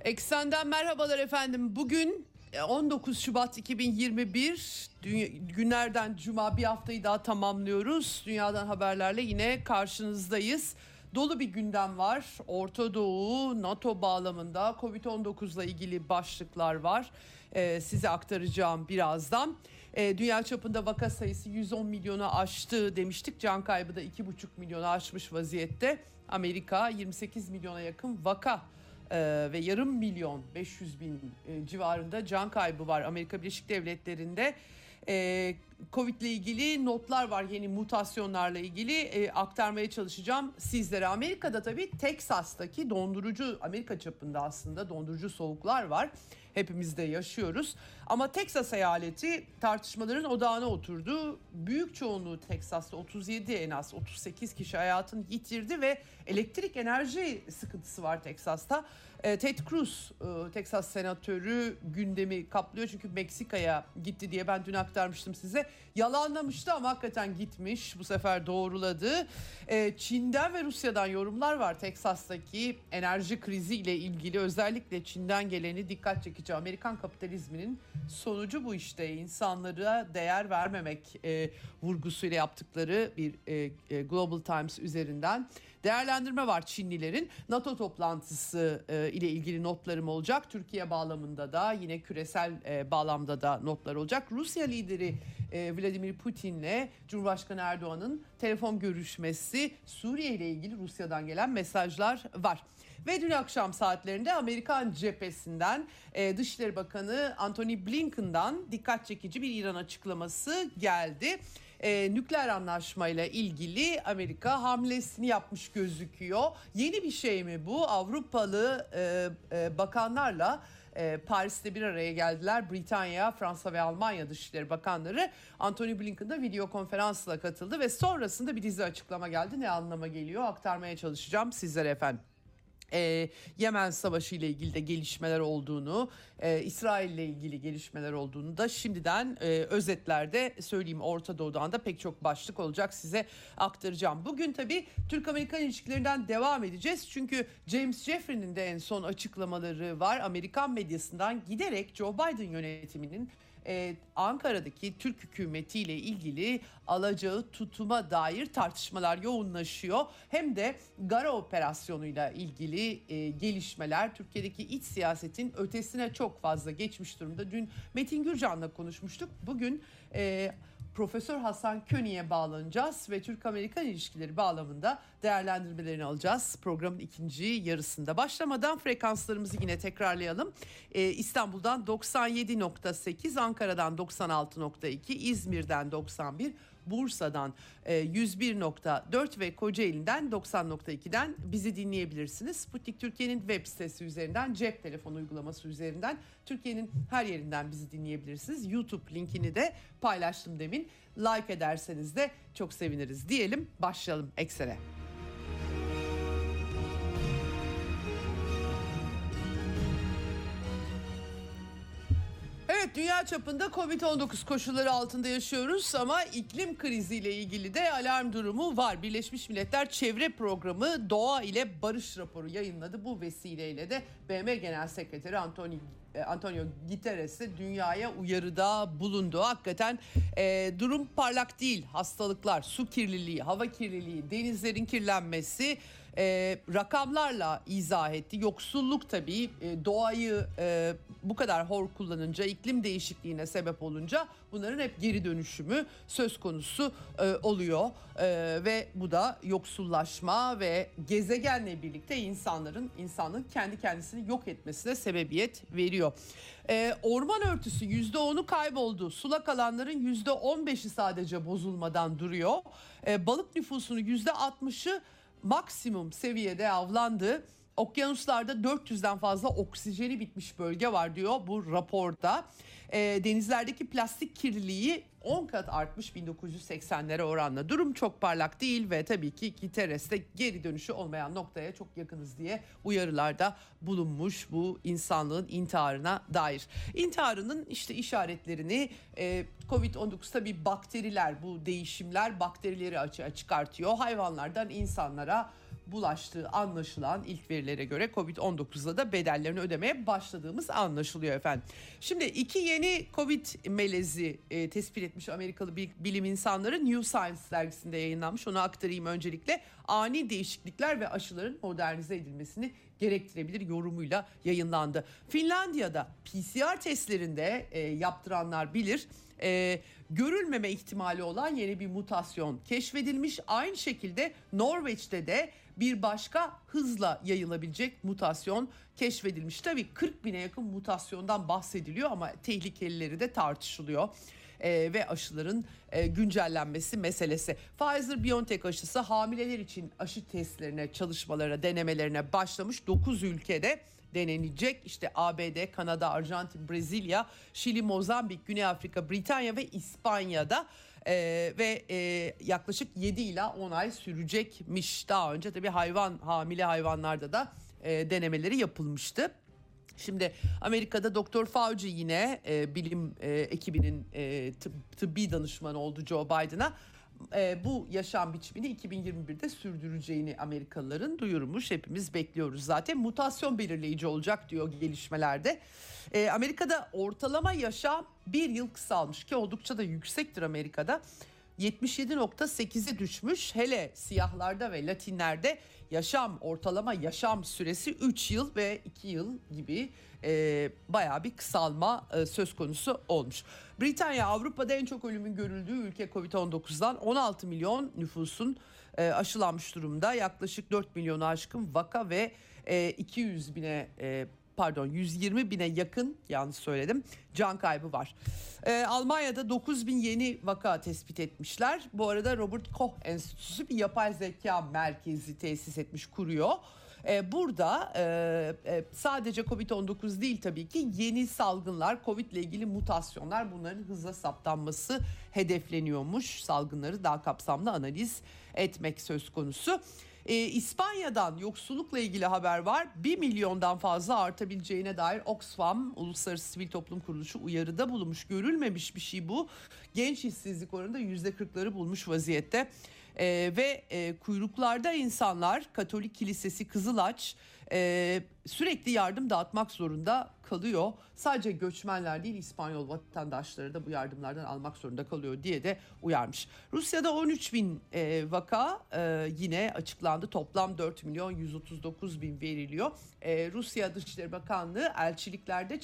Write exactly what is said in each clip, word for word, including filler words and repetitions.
Eksenden merhabalar efendim. Bugün on dokuz Şubat iki bin yirmi bir, dünya, günlerden cuma, bir haftayı daha tamamlıyoruz. Dünyadan haberlerle yine karşınızdayız. Dolu bir gündem var. Orta Doğu, NATO bağlamında kovid on dokuz ile ilgili başlıklar var. Ee, size aktaracağım birazdan. Ee, dünya çapında vaka sayısı yüz on milyonu aştı demiştik. Can kaybı da iki buçuk milyonu aşmış vaziyette. Amerika yirmi sekiz milyona yakın vaka Ee, ve yarım milyon beş yüz bin e, civarında can kaybı var Amerika Birleşik Devletleri'nde. Ee, Covid ile ilgili notlar var, yeni mutasyonlarla ilgili e, aktarmaya çalışacağım sizlere. Amerika'da tabii Teksas'taki dondurucu, Amerika çapında aslında dondurucu soğuklar var. Hepimiz de yaşıyoruz. Ama Teksas eyaleti tartışmaların odağına oturdu. Büyük çoğunluğu Teksas'ta, otuz yedi en az otuz sekiz kişi hayatını yitirdi ve elektrik enerji sıkıntısı var Teksas'ta. E, Ted Cruz, e, Teksas senatörü gündemi kaplıyor çünkü Meksika'ya gitti diye ben dün aktarmıştım size. Yalanlamıştı ama hakikaten gitmiş, bu sefer doğruladı. E, Çin'den ve Rusya'dan yorumlar var Teksas'taki enerji krizi ile ilgili. Özellikle Çin'den geleni dikkat çekici. Amerikan kapitalizminin sonucu bu işte. İnsanlara değer vermemek e, vurgusuyla yaptıkları bir e, e, Global Times üzerinden değerlendirme var Çinlilerin. NATO toplantısı e, ile ilgili notlarım olacak. Türkiye bağlamında da yine küresel e, bağlamda da notlar olacak. Rusya lideri e, Vladimir Putin'le Cumhurbaşkanı Erdoğan'ın telefon görüşmesi, Suriye ile ilgili Rusya'dan gelen mesajlar var. Ve dün akşam saatlerinde Amerikan cephesinden e, Dışişleri Bakanı Antony Blinken'dan dikkat çekici bir İran açıklaması geldi. E, nükleer anlaşmayla ilgili Amerika hamlesini yapmış gözüküyor. Yeni bir şey mi bu? Avrupalı e, e, bakanlarla e, Paris'te bir araya geldiler. Britanya, Fransa ve Almanya Dışişleri Bakanları. Antony Blinken de video konferansla katıldı ve sonrasında bir dizi açıklama geldi. Ne anlama geliyor? Aktarmaya çalışacağım sizlere efendim. Ee, Yemen Savaşı ile ilgili de gelişmeler olduğunu, e, İsrail ile ilgili gelişmeler olduğunu da şimdiden e, özetlerde söyleyeyim. Orta Doğu'dan da pek çok başlık olacak, size aktaracağım. Bugün tabii Türk-Amerikan ilişkilerinden devam edeceğiz. Çünkü James Jeffrey'nin de en son açıklamaları var. Amerikan medyasından giderek Joe Biden yönetiminin Ee, Ankara'daki Türk hükümetiyle ilgili alacağı tutuma dair tartışmalar yoğunlaşıyor. Hem de Gara operasyonuyla ilgili e, gelişmeler Türkiye'deki iç siyasetin ötesine çok fazla geçmiş durumda. Dün Metin Gürcan'la konuşmuştuk. Bugün e, Profesör Hasan Köni'ye bağlanacağız ve Türk-Amerikan ilişkileri bağlamında değerlendirmelerini alacağız programın ikinci yarısında. Başlamadan frekanslarımızı yine tekrarlayalım. Ee, İstanbul'dan doksan yedi nokta sekiz, Ankara'dan doksan altı nokta iki, İzmir'den doksan bir, Bursa'dan e, yüz bir nokta dört ve Kocaeli'nden doksan nokta iki'den bizi dinleyebilirsiniz. Sputnik Türkiye'nin web sitesi üzerinden, cep telefonu uygulaması üzerinden Türkiye'nin her yerinden bizi dinleyebilirsiniz. YouTube linkini de paylaştım demin. Like ederseniz de çok seviniriz diyelim. Başlayalım Eksen'e. Evet, dünya çapında kovid on dokuz koşulları altında yaşıyoruz ama iklim kriziyle ilgili de alarm durumu var. Birleşmiş Milletler Çevre Programı Doğa ile Barış raporu yayınladı. Bu vesileyle de B M Genel Sekreteri Antonio Antonio Guterres'e dünyaya uyarıda bulundu. Hakikaten e, durum parlak değil. Hastalıklar, su kirliliği, hava kirliliği, denizlerin kirlenmesi e, rakamlarla izah etti. Yoksulluk tabii e, doğayı e, bu kadar hor kullanınca, iklim değişikliğine sebep olunca bunların hep geri dönüşümü söz konusu e, oluyor. E, ve bu da yoksullaşma ve gezegenle birlikte insanların, insanın kendi kendisini yok etmesine sebebiyet veriyor. Ee, orman örtüsü yüzde onu kayboldu. Sulak alanların yüzde on beşi sadece bozulmadan duruyor. Ee, balık nüfusunun yüzde altmışı maksimum seviyede avlandı. Okyanuslarda dört yüzden fazla oksijeni bitmiş bölge var diyor bu raporda. E, denizlerdeki plastik kirliliği on kat artmış bin dokuz yüz seksenlere oranla. Durum çok parlak değil ve tabii ki Guterres'te geri dönüşü olmayan noktaya çok yakınız diye uyarılarda bulunmuş bu insanlığın intiharına dair. İntiharının işte işaretlerini e, kovid on dokuz tabii bakteriler, bu değişimler bakterileri açığa çıkartıyor. Hayvanlardan insanlara bulaştığı anlaşılan ilk verilere göre kovid on dokuzda da bedellerini ödemeye başladığımız anlaşılıyor efendim. Şimdi iki yeni Covid melezi e, tespit etmiş Amerikalı bilim insanları, New Science dergisinde yayınlanmış. Onu aktarayım öncelikle. Ani değişiklikler ve aşıların modernize edilmesini gerektirebilir yorumuyla yayınlandı. Finlandiya'da P C R testlerinde e, yaptıranlar bilir. E, görülmeme ihtimali olan yeni bir mutasyon keşfedilmiş. Aynı şekilde Norveç'te de bir başka hızla yayılabilecek mutasyon keşfedilmiş. Tabii kırk bine yakın mutasyondan bahsediliyor ama tehlikelileri de tartışılıyor. Ee, ve aşıların e, güncellenmesi meselesi. Pfizer-BioNTech aşısı hamileler için aşı testlerine, çalışmalara, denemelerine başlamış. dokuz ülkede denenecek. İşte A B D, Kanada, Arjantin, Brezilya, Şili, Mozambik, Güney Afrika, Britanya ve İspanya'da e, ve e, yaklaşık yedi ila on ay sürecekmiş. Daha önce tabii hayvan, hamile hayvanlarda da e, denemeleri yapılmıştı. Şimdi Amerika'da Doktor Fauci yine e, bilim e, ekibinin e, tıp, tıbbi danışmanı oldu Joe Biden'a. E, bu yaşam biçimini iki bin yirmi birde sürdüreceğini Amerikalıların duyurmuş. Hepimiz bekliyoruz zaten. Mutasyon belirleyici olacak diyor gelişmelerde. E, Amerika'da ortalama yaşam bir yıl kısalmış ki oldukça da yüksektir Amerika'da. yetmiş yedi virgül sekize düşmüş. Hele siyahlarda ve Latinlerde yaşam ortalama yaşam süresi üç yıl ve iki yıl gibi e, bayağı bir kısalma e, söz konusu olmuş. Britanya Avrupa'da en çok ölümün görüldüğü ülke kovid on dokuzdan. on altı milyon nüfusun e, aşılanmış durumda. Yaklaşık dört milyonu aşkın vaka ve e, iki yüz bine e, pardon yüz yirmi bine yakın, yanlış söyledim, can kaybı var. Ee, Almanya'da dokuz bin yeni vaka tespit etmişler. Bu arada Robert Koch Enstitüsü bir yapay zeka merkezi tesis etmiş, kuruyor. Ee, burada e, e, sadece kovid on dokuz değil tabii ki, yeni salgınlar, Covid ile ilgili mutasyonlar, bunların hızla saptanması hedefleniyormuş. Salgınları daha kapsamlı analiz etmek söz konusu. Ee, İspanya'dan yoksullukla ilgili haber var. bir milyondan fazla artabileceğine dair Oxfam, Uluslararası Sivil Toplum Kuruluşu uyarıda bulunmuş. Görülmemiş bir şey bu. Genç işsizlik oranında yüzde kırkları bulmuş vaziyette. Ee, ve e, kuyruklarda insanlar, Katolik Kilisesi, Kızılaç e, sürekli yardım dağıtmak zorunda kalıyor. Sadece göçmenler değil, İspanyol vatandaşları da bu yardımlardan almak zorunda kalıyor diye de uyarmış. Rusya'da on üç bin e, vaka e, yine açıklandı. Toplam dört milyon yüz otuz dokuz bin veriliyor. E, Rusya Dışişleri Bakanlığı elçiliklerde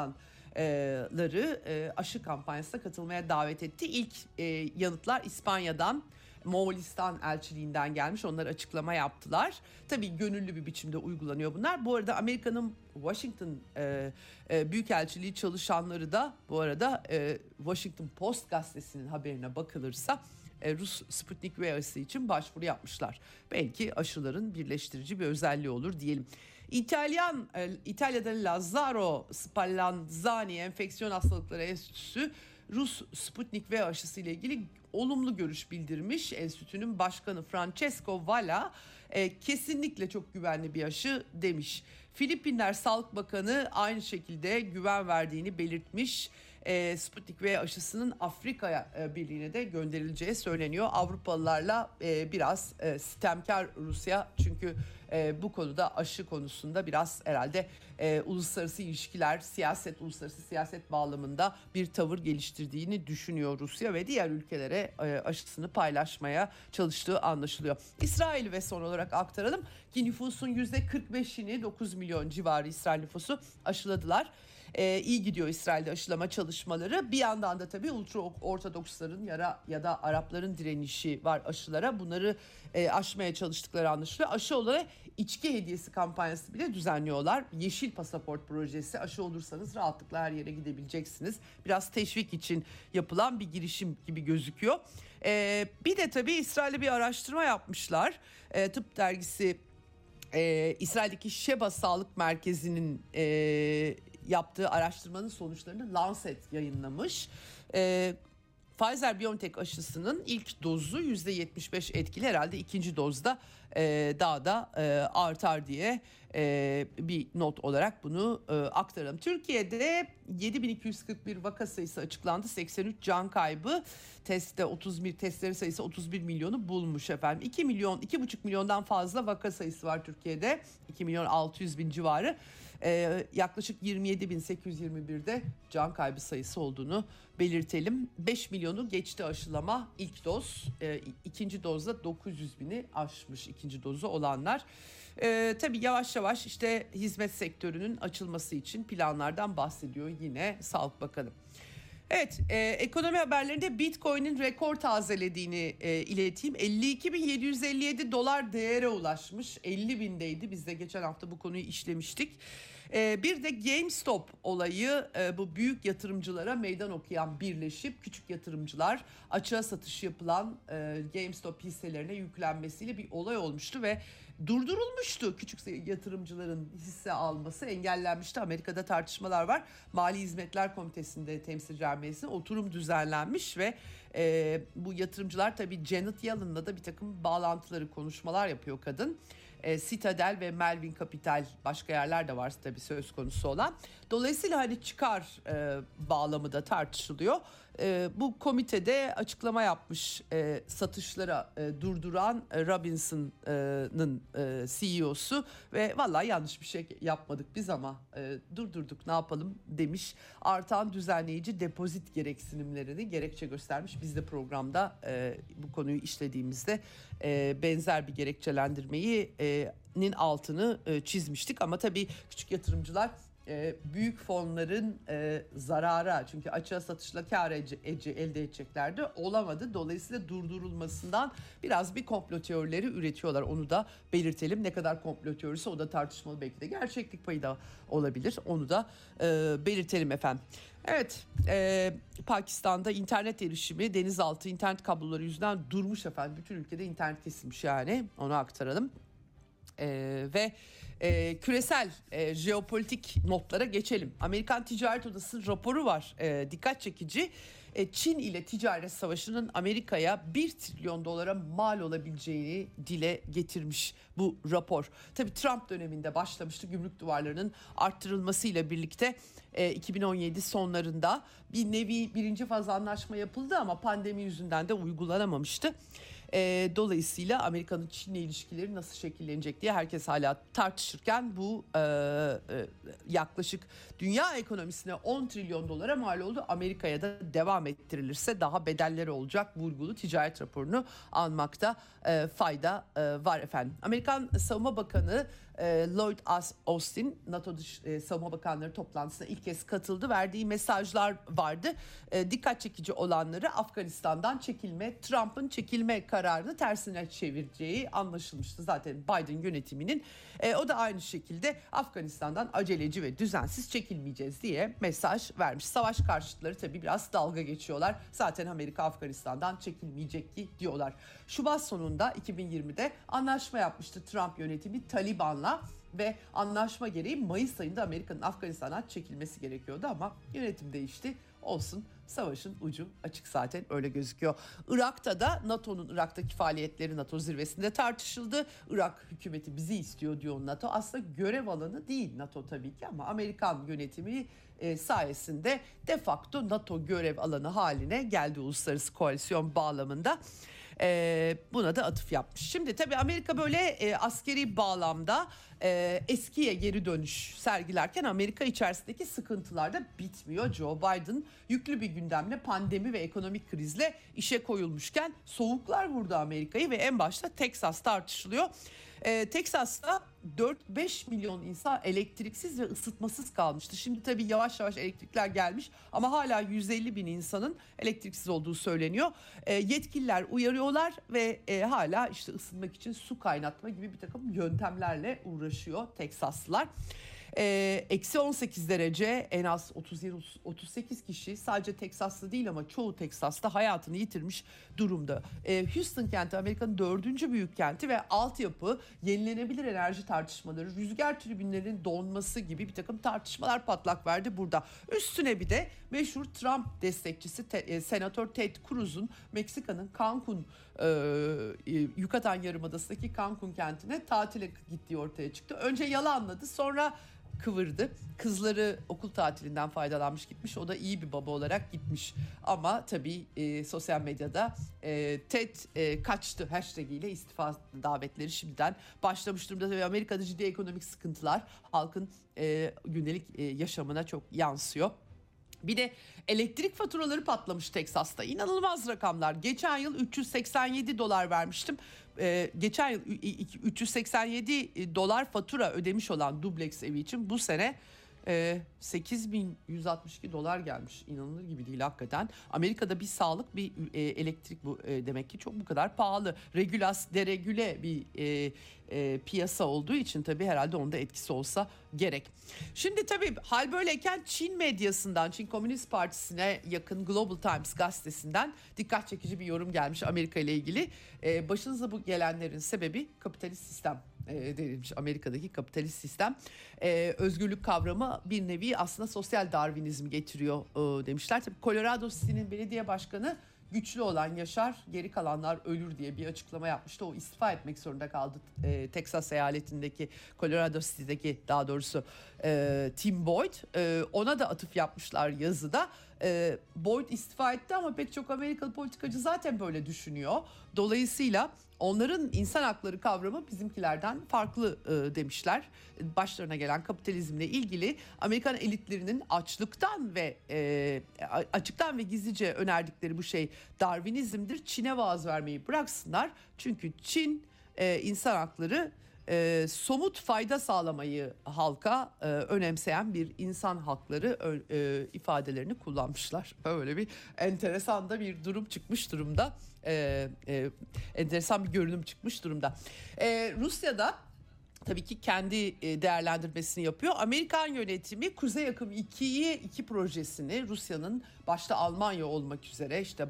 çalışanları e, aşı kampanyasına katılmaya davet etti. İlk e, yanıtlar İspanya'dan, Moğolistan elçiliğinden gelmiş. Onlar açıklama yaptılar. Tabii gönüllü bir biçimde uygulanıyor bunlar. Bu arada Amerika'nın Washington e, e, Büyükelçiliği çalışanları da bu arada e, Washington Post gazetesinin haberine bakılırsa e, Rus Sputnik V aşısı için başvuru yapmışlar. Belki aşıların birleştirici bir özelliği olur diyelim. İtalyan e, İtalya'da Lazzaro Spallanzani Enfeksiyon Hastalıkları Enstitüsü Rus Sputnik V aşısı ile ilgili olumlu görüş bildirmiş. Enstitünün başkanı Francesco Valla e, kesinlikle çok güvenli bir aşı demiş. Filipinler Sağlık Bakanı aynı şekilde güven verdiğini belirtmiş. E, Sputnik V aşısının Afrika e, Birliği'ne de gönderileceği söyleniyor. Avrupalılarla e, biraz e, sitemkar Rusya, çünkü e, bu konuda aşı konusunda biraz herhalde e, uluslararası ilişkiler, siyaset, uluslararası siyaset bağlamında bir tavır geliştirdiğini düşünüyor Rusya ve diğer ülkelere e, aşısını paylaşmaya çalıştığı anlaşılıyor. İsrail ve son olarak aktaralım ki nüfusun yüzde kırk beşini, dokuz milyon civarı İsrail nüfusu aşıladılar. Ee, iyi gidiyor İsrail'de aşılama çalışmaları. Bir yandan da tabii ultra ortodoksların ya, ya da Arapların direnişi var aşılara. Bunları e, aşmaya çalıştıkları anlaşılıyor. Aşı olarak içki hediyesi kampanyası bile düzenliyorlar. Yeşil pasaport projesi, aşı olursanız rahatlıkla her yere gidebileceksiniz. Biraz teşvik için yapılan bir girişim gibi gözüküyor. Ee, bir de tabii İsrail'de bir araştırma yapmışlar. Ee, tıp dergisi e, İsrail'deki Sheba Sağlık Merkezi'nin E, yaptığı araştırmanın sonuçlarını Lancet yayınlamış. Ee, Pfizer-BioNTech aşısının ilk dozu yüzde yetmiş beş etkili, herhalde ikinci dozda e, daha da e, artar diye e, bir not olarak bunu e, aktaralım. Türkiye'de yedi bin iki yüz kırk bir vaka sayısı açıklandı. seksen üç can kaybı. Testte otuz bir testlerin sayısı otuz bir milyonu bulmuş efendim. iki milyon, iki buçuk milyondan fazla vaka sayısı var Türkiye'de. iki milyon altı yüz bin civarı. Ee, yaklaşık yirmi yedi bin sekiz yüz yirmi birde can kaybı sayısı olduğunu belirtelim. beş milyonu geçti aşılama ilk doz. Ee, ikinci dozda dokuz yüz bini aşmış ikinci dozu olanlar. Ee, tabii yavaş yavaş işte hizmet sektörünün açılması için planlardan bahsediyor yine Sağlık Bakanı. Evet, e, ekonomi haberlerinde Bitcoin'in rekor tazelediğini e, ileteyim. elli iki bin yedi yüz elli yedi dolar değere ulaşmış. elli bindeydi. Biz de geçen hafta bu konuyu işlemiştik. E, bir de GameStop olayı, e, bu büyük yatırımcılara meydan okuyan birleşip küçük yatırımcılar açığa satış yapılan e, GameStop hisselerine yüklenmesiyle bir olay olmuştu ve durdurulmuştu. Küçük yatırımcıların hisse alması engellenmişti. Amerika'da tartışmalar var. Mali Hizmetler Komitesi'nde Temsilciler Meclisi'nde oturum düzenlenmiş ve e, bu yatırımcılar tabii Janet Yellen'la da bir takım bağlantıları, konuşmalar yapıyor kadın. E, Citadel ve Melvin Capital, başka yerler de var tabii söz konusu olan. Dolayısıyla hani çıkar e, bağlamı da tartışılıyor. E, bu komitede açıklama yapmış e, satışlara e, durduran e, Robinson'ın e, C E O'su ve vallahi yanlış bir şey yapmadık biz ama e, durdurduk, ne yapalım demiş. Artan düzenleyici depozit gereksinimlerini gerekçe göstermiş. Biz de programda e, bu konuyu işlediğimizde e, benzer bir gerekçelendirmeyi e, nin altını e, çizmiştik ama tabii küçük yatırımcılar e, büyük fonların e, zarara, çünkü açığa satışla kar ece, ece, elde edeceklerdi, olamadı. Dolayısıyla durdurulmasından biraz bir komplo teorileri üretiyorlar. Onu da belirtelim. Ne kadar komplo teorisi o da tartışmalı, belki de gerçeklik payı da olabilir. Onu da e, belirtelim efendim. Evet, e, Pakistan'da internet erişimi denizaltı internet kabloları yüzünden durmuş efendim. Bütün ülkede internet kesilmiş yani, onu aktaralım. Ee, ve e, küresel e, jeopolitik notlara geçelim. Amerikan Ticaret Odası raporu var, e, dikkat çekici. E, Çin ile ticaret savaşının Amerika'ya bir trilyon dolara mal olabileceğini dile getirmiş bu rapor. Tabii Trump döneminde başlamıştı, gümrük duvarlarının arttırılmasıyla birlikte e, iki bin on yedi sonlarında bir nevi birinci faz anlaşma yapıldı ama pandemi yüzünden de uygulanamamıştı. E, dolayısıyla Amerika'nın Çin'le ilişkileri nasıl şekillenecek diye herkes hala tartışırken bu e, e, yaklaşık dünya ekonomisine on trilyon dolara mal oldu. Amerika'ya da devam ettirilirse daha bedelleri olacak vurgulu ticaret raporunu almakta e, fayda e, var efendim. Amerikan Savunma Bakanı e, Lloyd Austin NATO Dış e, Savunma Bakanları toplantısına ilk kez katıldı. Verdiği mesajlar vardı. E, dikkat çekici olanları, Afganistan'dan çekilme, Trump'ın çekilme kararını tersine çevireceği anlaşılmıştı zaten Biden yönetiminin. E, o da aynı şekilde Afganistan'dan aceleci ve düzensiz çekilmeyeceğiz diye mesaj vermiş. Savaş karşıtları tabii biraz dalga geçiyorlar. Zaten Amerika Afganistan'dan çekilmeyecek ki diyorlar. Şubat sonunda iki bin yirmide anlaşma yapmıştı Trump yönetimi Taliban'la ve anlaşma gereği Mayıs ayında Amerika'nın Afganistan'dan çekilmesi gerekiyordu ama yönetim değişti. Olsun, savaşın ucu açık zaten, öyle gözüküyor. Irak'ta da NATO'nun Irak'taki faaliyetleri NATO zirvesinde tartışıldı. Irak hükümeti bizi istiyor diyor NATO. Aslında görev alanı değil NATO tabii ki ama Amerikan yönetimi e, sayesinde de facto NATO görev alanı haline geldi uluslararası koalisyon bağlamında. E, buna da atıf yapmış. Şimdi tabii Amerika böyle e, askeri bağlamda e, eskiye geri dönüş sergilerken Amerika içerisindeki sıkıntılar da bitmiyor. Joe Biden yüklü bir gündemle pandemi ve ekonomik krizle işe koyulmuşken soğuklar vurdu Amerika'yı ve en başta Texas tartışılıyor. Ee, Teksas'ta dört beş milyon insan elektriksiz ve ısıtmasız kalmıştı. Şimdi tabii yavaş yavaş elektrikler gelmiş ama hala yüz elli bin insanın elektriksiz olduğu söyleniyor. Ee, yetkililer uyarıyorlar ve e, hala işte ısınmak için su kaynatma gibi bir takım yöntemlerle uğraşıyor Teksaslılar. Ee, eksi on sekiz derece, en az otuz yedi otuz sekiz kişi, sadece Teksaslı değil ama çoğu Teksas'ta hayatını yitirmiş durumda. Ee, Houston kenti Amerika'nın dördüncü büyük kenti ve altyapı, yenilenebilir enerji tartışmaları, rüzgar türbinlerinin donması gibi bir takım tartışmalar patlak verdi burada. Üstüne bir de meşhur Trump destekçisi te, e, Senatör Ted Cruz'un Meksika'nın Cancun e, Yucatan Yarımadası'ndaki Cancun kentine tatile gittiği ortaya çıktı. Önce yalanladı, sonra kıvırdı. Kızları okul tatilinden faydalanmış gitmiş. O da iyi bir baba olarak gitmiş. Ama tabii e, sosyal medyada e, Ted e, kaçtı hashtag ile istifa davetleri şimdiden başlamış durumda. Tabii Amerika'da ciddi ekonomik sıkıntılar halkın e, gündelik e, yaşamına çok yansıyor. Bir de elektrik faturaları patlamış Teksas'ta. İnanılmaz rakamlar. Geçen yıl üç yüz seksen yedi dolar vermiştim. Ee, geçen yıl üç yüz seksen yedi dolar fatura ödemiş olan dubleks evi için bu sene e, sekiz bin yüz altmış iki dolar gelmiş. İnanılır gibi değil hakikaten. Amerika'da bir sağlık, bir e, elektrik bu e, demek ki çok bu kadar pahalı. Regülas, deregüle bir e, e, piyasa olduğu için tabii herhalde onda etkisi olsa gerek. Şimdi tabii hal böyleyken Çin medyasından, Çin Komünist Partisi'ne yakın Global Times gazetesinden dikkat çekici bir yorum gelmiş Amerika ile ilgili. E, başınıza bu gelenlerin sebebi kapitalist sistem e, denilmiş. Amerika'daki kapitalist sistem. E, özgürlük kavramı bir nevi aslında sosyal Darwinizm getiriyor e, demişler. Tabii Colorado City'nin belediye başkanı güçlü olan yaşar, geri kalanlar ölür diye bir açıklama yapmıştı. O istifa etmek zorunda kaldı. E, Texas eyaletindeki, Colorado City'deki daha doğrusu e, Tim Boyd. E, ona da atıf yapmışlar yazıda. E, Boyd istifa etti ama pek çok Amerikalı politikacı zaten böyle düşünüyor. Dolayısıyla onların insan hakları kavramı bizimkilerden farklı e, demişler. Başlarına gelen kapitalizmle ilgili Amerikan elitlerinin açlıktan ve e, açıktan ve gizlice önerdikleri bu şey Darwinizmdir. Çin'e vaaz vermeyi bıraksınlar. Çünkü Çin e, insan hakları e, somut fayda sağlamayı halka e, önemseyen bir insan hakları e, ifadelerini kullanmışlar. Böyle bir enteresan da bir durum çıkmış durumda. E, e, enteresan bir görünüm çıkmış durumda. E, Rusya'da tabii ki kendi değerlendirmesini yapıyor. Amerikan yönetimi Kuzey Akım ikiyi, iki projesini Rusya'nın başta Almanya olmak üzere işte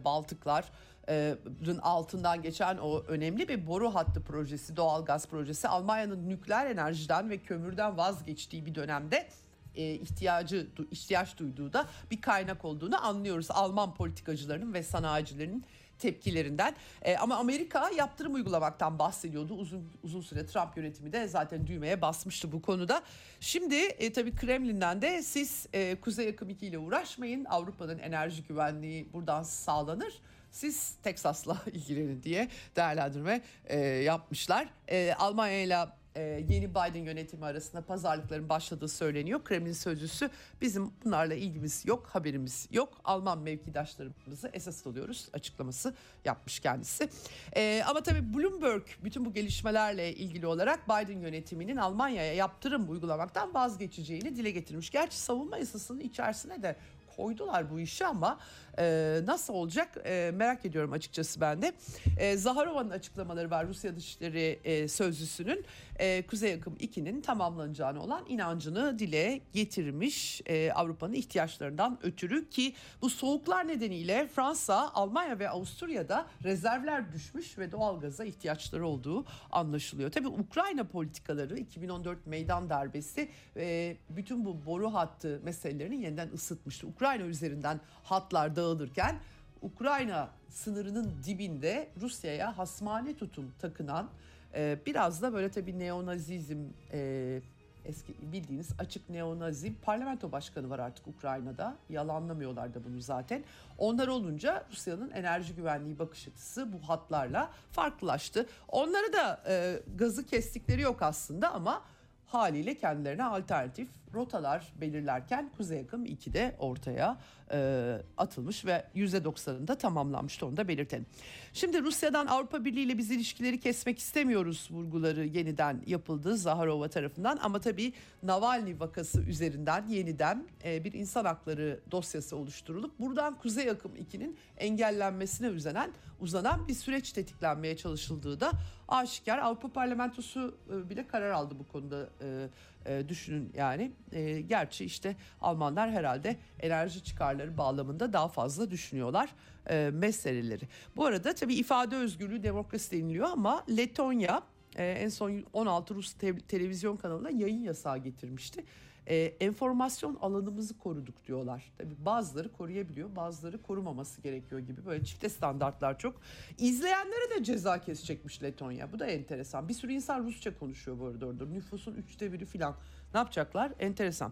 Baltıkların altından geçen o önemli bir boru hattı projesi, doğal gaz projesi, Almanya'nın nükleer enerjiden ve kömürden vazgeçtiği bir dönemde e, ihtiyacı ihtiyaç duyduğu da bir kaynak olduğunu anlıyoruz. Alman politikacılarının ve sanayicilerin tepkilerinden. E, ama Amerika yaptırım uygulamaktan bahsediyordu. Uzun uzun süre Trump yönetimi de zaten düğmeye basmıştı bu konuda. Şimdi e, tabii Kremlin'den de siz e, Kuzey Akım iki ile uğraşmayın. Avrupa'nın enerji güvenliği buradan sağlanır. Siz Teksas'la ilgilenin diye değerlendirme e, yapmışlar. E, Almanya ile yeni Biden yönetimi arasında pazarlıkların başladığı söyleniyor. Kremlin sözcüsü bizim bunlarla ilgimiz yok, haberimiz yok. Alman mevkidaşlarımızı esas alıyoruz açıklaması yapmış kendisi. Ee, ama tabii Bloomberg bütün bu gelişmelerle ilgili olarak Biden yönetiminin Almanya'ya yaptırım uygulamaktan vazgeçeceğini dile getirmiş. Gerçi savunma yasasının içerisine de koydular bu işi ama e, nasıl olacak e, merak ediyorum açıkçası ben de. E, Zaharova'nın açıklamaları var, Rusya Dışişleri e, Sözcüsü'nün e, Kuzey Akım iki'nin tamamlanacağına olan inancını dile getirmiş e, Avrupa'nın ihtiyaçlarından ötürü ki bu soğuklar nedeniyle Fransa, Almanya ve Avusturya'da rezervler düşmüş ve doğalgaza ihtiyaçları olduğu anlaşılıyor. Tabii Ukrayna politikaları, iki bin on dört meydan darbesi e, bütün bu boru hattı meselelerini yeniden ısıtmıştı. Ukrayna üzerinden hatlar dağılırken Ukrayna sınırının dibinde Rusya'ya hasmane tutum takınan e, biraz da böyle tabii neonazizm, e, eski bildiğiniz açık neonazi parlamento başkanı var artık Ukrayna'da. Yalanlamıyorlar da bunu zaten. Onlar olunca Rusya'nın enerji güvenliği bakış açısı bu hatlarla farklılaştı. Onları da e, gazı kestikleri yok aslında ama haliyle kendilerine alternatif rotalar belirlerken Kuzey Akım iki de ortaya e, atılmış ve yüzde doksanında tamamlanmıştı, onu da belirtelim. Şimdi Rusya'dan Avrupa Birliği ile biz ilişkileri kesmek istemiyoruz vurguları yeniden yapıldı Zaharova tarafından ama tabii Navalny vakası üzerinden yeniden e, bir insan hakları dosyası oluşturulup buradan Kuzey Akım iki'nin engellenmesine uzanan, uzanan bir süreç tetiklenmeye çalışıldığı da aşikar. Avrupa Parlamentosu e, bile karar aldı bu konuda. E, E, düşünün yani. E, gerçi işte Almanlar herhalde enerji çıkarları bağlamında daha fazla düşünüyorlar e, meseleleri. Bu arada tabii ifade özgürlüğü, demokrasi deniliyor ama Letonya e, en son on altı Rus te- televizyon kanalına yayın yasağı getirmişti. E, enformasyon alanımızı koruduk diyorlar. Tabii bazıları koruyabiliyor, bazıları korumaması gerekiyor gibi böyle çifte standartlar çok. İzleyenlere de ceza kesecekmiş Letonya. Bu da enteresan. Bir sürü insan Rusça konuşuyor bu arada orada. Nüfusun üçte biri falan. Ne yapacaklar? Enteresan.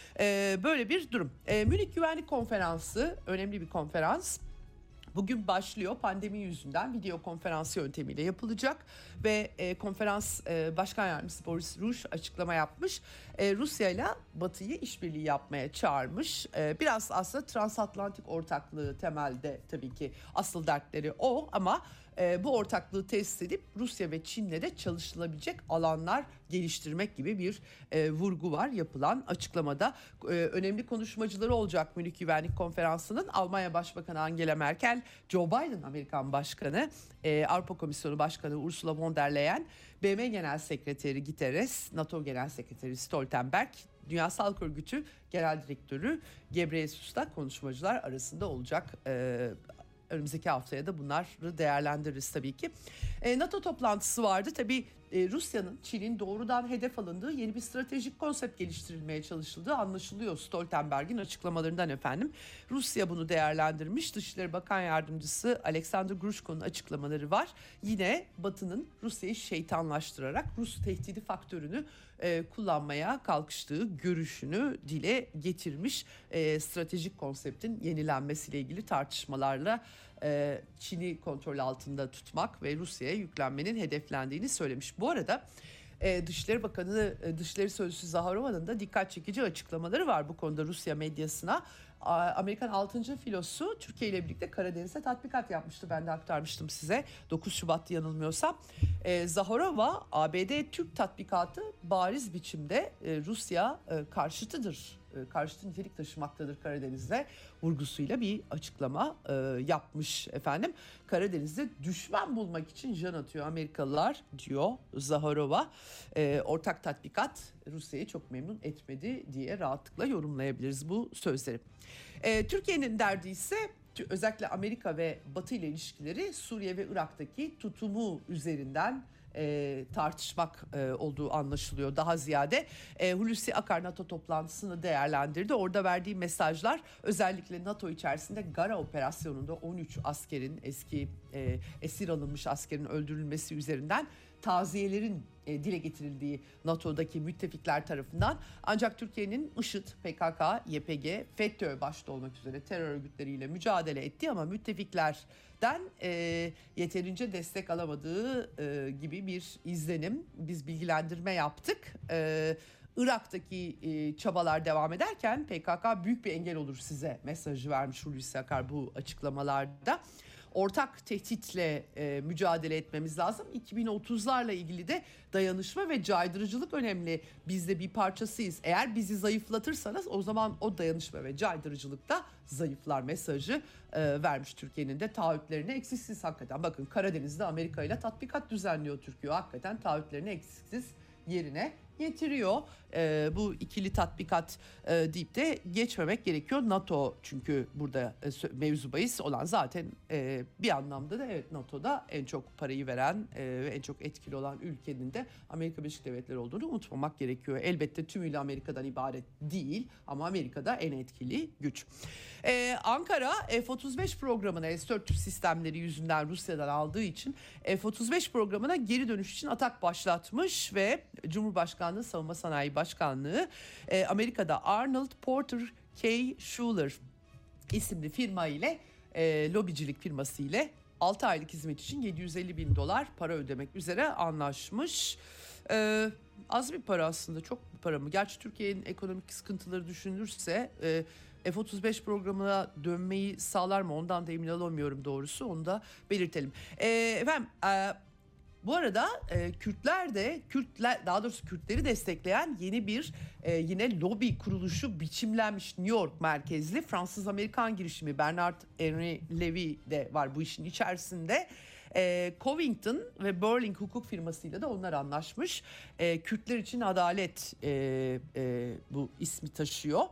E, böyle bir durum. E, Münih Güvenlik Konferansı önemli bir konferans. Bugün başlıyor, pandemi yüzünden video konferans yöntemiyle yapılacak ve e, konferans e, başkan yardımcısı Boris Rush açıklama yapmış. E, Rusya ile Batı'yı işbirliği yapmaya çağırmış. E, biraz aslında transatlantik ortaklığı temelde tabii ki asıl dertleri o, ama e, bu ortaklığı tesis edip Rusya ve Çin'le de çalışılabilecek alanlar geliştirmek gibi bir e, vurgu var yapılan açıklamada. E, önemli konuşmacıları olacak Münih Güvenlik Konferansı'nın. Almanya Başbakanı Angela Merkel, Joe Biden Amerikan Başkanı, e, Avrupa Komisyonu Başkanı Ursula von der Leyen, B M Genel Sekreteri Guterres, NATO Genel Sekreteri Stoltenberg, Dünya Sağlık Örgütü Genel Direktörü Ghebreyesus da konuşmacılar arasında olacak. E, Önümüzdeki haftaya da bunları değerlendiririz tabii ki. E, NATO toplantısı vardı. Tabii e, Rusya'nın, Çin'in doğrudan hedef alındığı yeni bir stratejik konsept geliştirilmeye çalışıldığı anlaşılıyor Stoltenberg'in açıklamalarından efendim. Rusya bunu değerlendirmiş. Dışişleri Bakan Yardımcısı Alexander Grushko'nun açıklamaları var. Yine Batı'nın Rusya'yı şeytanlaştırarak Rus tehdidi faktörünü e, kullanmaya kalkıştığı görüşünü dile getirmiş. E, stratejik konseptin yenilenmesiyle ilgili tartışmalarla e, Çin'i kontrol altında tutmak ve Rusya'ya yüklenmenin hedeflendiğini söylemiş. Bu arada e, Dışişleri Bakanı, e, Dışişleri Sözcüsü Zaharova'nın da dikkat çekici açıklamaları var bu konuda Rusya medyasına. Amerikan altıncı filosu Türkiye ile birlikte Karadeniz'e tatbikat yapmıştı. Ben de aktarmıştım size. dokuz Şubat'ta yanılmıyorsam. Ee, Zaharova, A B D Türk tatbikatı bariz biçimde e, Rusya e, karşıtıdır. E, karşıtı nitelik taşımaktadır Karadeniz'de vurgusuyla bir açıklama e, yapmış efendim. Karadeniz'de düşman bulmak için can atıyor Amerikalılar diyor Zaharova. E, ortak tatbikat Rusya'yı çok memnun etmedi diye rahatlıkla yorumlayabiliriz bu sözleri. E, Türkiye'nin derdi ise özellikle Amerika ve Batı ile ilişkileri Suriye ve Irak'taki tutumu üzerinden e, tartışmak e, olduğu anlaşılıyor daha ziyade. E, Hulusi Akar NATO toplantısını değerlendirdi. Orada verdiği mesajlar özellikle NATO içerisinde Gara operasyonunda on üç askerin, eski e, esir alınmış askerin öldürülmesi üzerinden taziyelerin e, dile getirildiği NATO'daki müttefikler tarafından, ancak Türkiye'nin IŞİD, P K K, Y P G, FETÖ başta olmak üzere terör örgütleriyle mücadele etti ama müttefiklerden e, yeterince destek alamadığı e, gibi bir izlenim. Biz bilgilendirme yaptık. E, Irak'taki e, çabalar devam ederken P K K büyük bir engel olur size mesajı vermiş Hulusi Akar bu açıklamalarda. Ortak tehditle e, mücadele etmemiz lazım. iki bin otuzlarla ilgili de dayanışma ve caydırıcılık önemli. Biz de bir parçasıyız. Eğer bizi zayıflatırsanız o zaman o dayanışma ve caydırıcılık da zayıflar mesajı e, vermiş Türkiye'nin de taahhütlerini eksiksiz hakikaten. Bakın Karadeniz'de Amerika ile tatbikat düzenliyor Türkiye. Hakikaten taahhütlerini eksiksiz yerine getiriyor. E, bu ikili tatbikat e, deyip de geçmemek gerekiyor. NATO çünkü burada e, mevzu bahis olan zaten e, bir anlamda da evet NATO'da en çok parayı veren e, ve en çok etkili olan ülkenin de Amerika Birleşik Devletleri olduğunu unutmamak gerekiyor. Elbette tümüyle Amerika'dan ibaret değil ama Amerika'da en etkili güç. E, Ankara F otuz beş programına S dört yüz sistemleri yüzünden Rusya'dan aldığı için F otuz beş programına geri dönüş için atak başlatmış ve Cumhurbaşkanlığı Savunma Sanayi Başkanlığı e, Amerika'da Arnold Porter K. Schuler isimli firma ile e, lobicilik firması ile altı aylık hizmet için yedi yüz elli bin dolar para ödemek üzere anlaşmış. E, az bir para aslında, çok bir para mı? Gerçi Türkiye'nin ekonomik sıkıntıları düşünülürse e, F otuz beş programına dönmeyi sağlar mı? Ondan da emin olamıyorum doğrusu. Onu da belirtelim. E, efendim e, bu arada e, Kürtler de Kürtler daha doğrusu Kürtleri destekleyen yeni bir e, yine lobi kuruluşu biçimlenmiş. New York merkezli Fransız-Amerikan girişimi Bernard Henry Levy de var bu işin içerisinde. E, Covington ve Burling hukuk firmasıyla da onlar anlaşmış. E, Kürtler için adalet e, e, bu ismi taşıyor.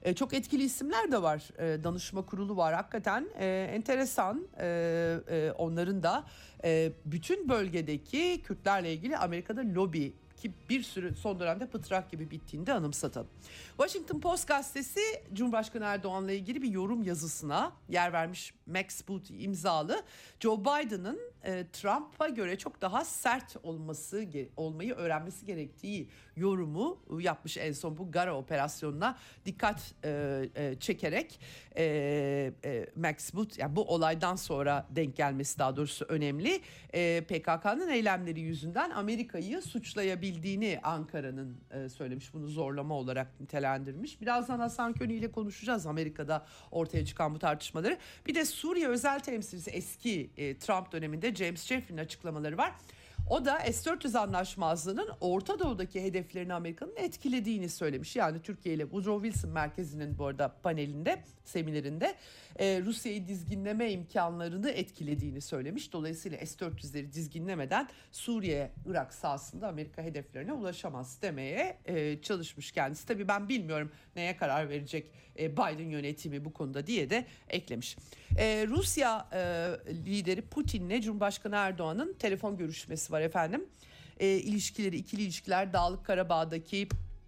E, çok etkili isimler de var. E, danışma kurulu var. Hakikaten e, enteresan. E, e, onların da e, bütün bölgedeki Kürtlerle ilgili Amerika'da lobi ki bir sürü son dönemde pıtrak gibi bittiğini de anımsatalım. Washington Post gazetesi Cumhurbaşkanı Erdoğan'la ilgili bir yorum yazısına yer vermiş. Max Boot imzalı. Joe Biden'ın e, Trump'a göre çok daha sert olması olmayı öğrenmesi gerektiği yorumu yapmış en son bu Gara operasyonuna dikkat e, e, çekerek e, e, Max Boot, yani bu olaydan sonra denk gelmesi daha doğrusu önemli. E, P K K'nın eylemleri yüzünden Amerika'yı suçlayabildiğini Ankara'nın e, söylemiş, bunu zorlama olarak nitelendirmiş. Birazdan Hasan Köni ile konuşacağız Amerika'da ortaya çıkan bu tartışmaları. Bir de Suriye özel temsilcisi eski e, Trump döneminde James Jeffrey'nin açıklamaları var. O da S dört yüz anlaşmazlığının Orta Doğu'daki hedeflerini Amerika'nın etkilediğini söylemiş. Yani Türkiye ile Woodrow Wilson Merkezi'nin bu arada panelinde, seminerinde e, Rusya'yı dizginleme imkanlarını etkilediğini söylemiş. Dolayısıyla S dört yüzleri dizginlemeden Suriye, Irak sahasında Amerika hedeflerine ulaşamaz demeye e, çalışmış kendisi. Tabii ben bilmiyorum neye karar verecek e, Biden yönetimi bu konuda diye de eklemiş. E, Rusya e, lideri Putin'le Cumhurbaşkanı Erdoğan'ın telefon görüşmesi var efendim. E, ilişkileri, ikili ilişkiler, Dağlık Karabağ'daki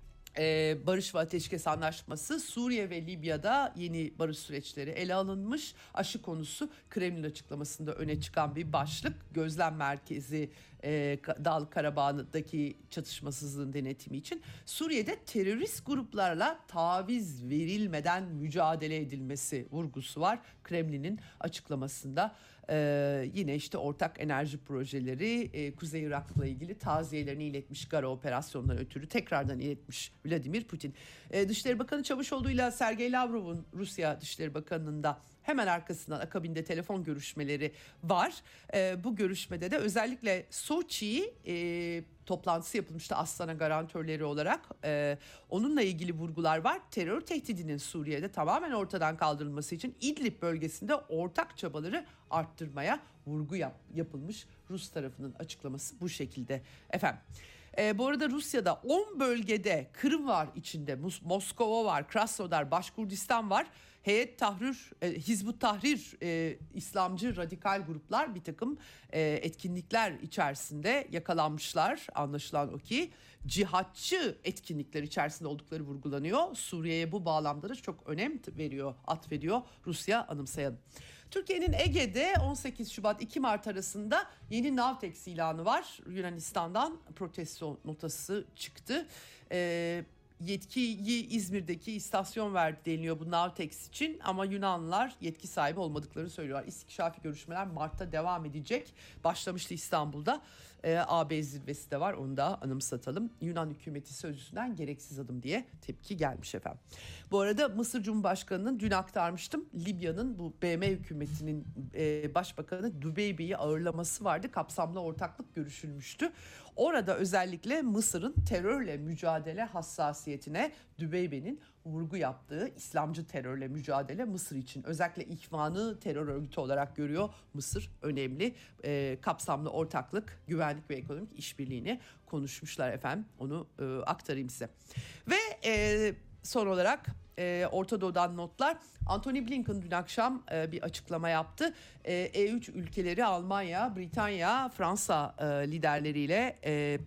e, barış ve ateşkes anlaşması, Suriye ve Libya'da yeni barış süreçleri ele alınmış. Aşı konusu Kremlin açıklamasında öne çıkan bir başlık. Gözlem merkezi e, Dağlık Karabağ'daki çatışmasızlığın denetimi için Suriye'de terörist gruplarla taviz verilmeden mücadele edilmesi vurgusu var Kremlin'in açıklamasında. Ee, yine işte ortak enerji projeleri, e, Kuzey Irak'la ilgili taziyelerini iletmiş, Gara operasyonundan ötürü tekrardan iletmiş Vladimir Putin. Ee, Dışişleri Bakanı Çavuşoğlu ile Sergey Lavrov'un Rusya Dışişleri Bakanı'nın da hemen arkasından akabinde telefon görüşmeleri var. Ee, bu görüşmede de özellikle Soçi e, toplantısı yapılmıştı Astana garantörleri olarak. Ee, onunla ilgili vurgular var. Terör tehdidinin Suriye'de tamamen ortadan kaldırılması için İdlib bölgesinde ortak çabaları arttırmaya vurgu yap, yapılmış. Rus tarafının açıklaması bu şekilde efendim. Ee, bu arada Rusya'da on bölgede, Kırım var içinde, Mos- Moskova var, Krasnodar, Başkurdistan var. Heyet Tahrir, e, Hizbut Tahrir, e, İslamcı radikal gruplar bir takım e, etkinlikler içerisinde yakalanmışlar. Anlaşılan o ki cihatçı etkinlikler içerisinde oldukları vurgulanıyor. Suriye'ye bu bağlamda da çok önem veriyor, atfediyor Rusya, anımsayalım. Türkiye'nin Ege'de on sekiz Şubat iki Mart arasında yeni Navtex ilanı var. Yunanistan'dan protesto notası çıktı. Ee, Yetkiyi İzmir'deki istasyon verdi deniliyor bu Navtex için, ama Yunanlılar yetki sahibi olmadıklarını söylüyorlar. İstikşafi görüşmeler Mart'ta devam edecek. Başlamıştı İstanbul'da. Ee, A B zirvesi de var, onu da anımsatalım. Yunan hükümeti sözcüsünden gereksiz adım diye tepki gelmiş efendim. Bu arada Mısır Cumhurbaşkanı'nın dün aktarmıştım. Libya'nın bu B M hükümetinin e, başbakanı Dübeybe'yi ağırlaması vardı. Kapsamlı ortaklık görüşülmüştü. Orada özellikle Mısır'ın terörle mücadele hassasiyetine Dübeybe'nin vurgu yaptığı, İslamcı terörle mücadele Mısır için özellikle İhvan'ı terör örgütü olarak görüyor Mısır, önemli. E, kapsamlı ortaklık, güvenlik ve ekonomik işbirliğini konuşmuşlar efendim, onu e, aktarayım size. Ve e, son olarak e, Orta Doğu'dan notlar. Antony Blinken dün akşam e, bir açıklama yaptı. E, E üç ülkeleri Almanya, Britanya, Fransa e, liderleriyle e,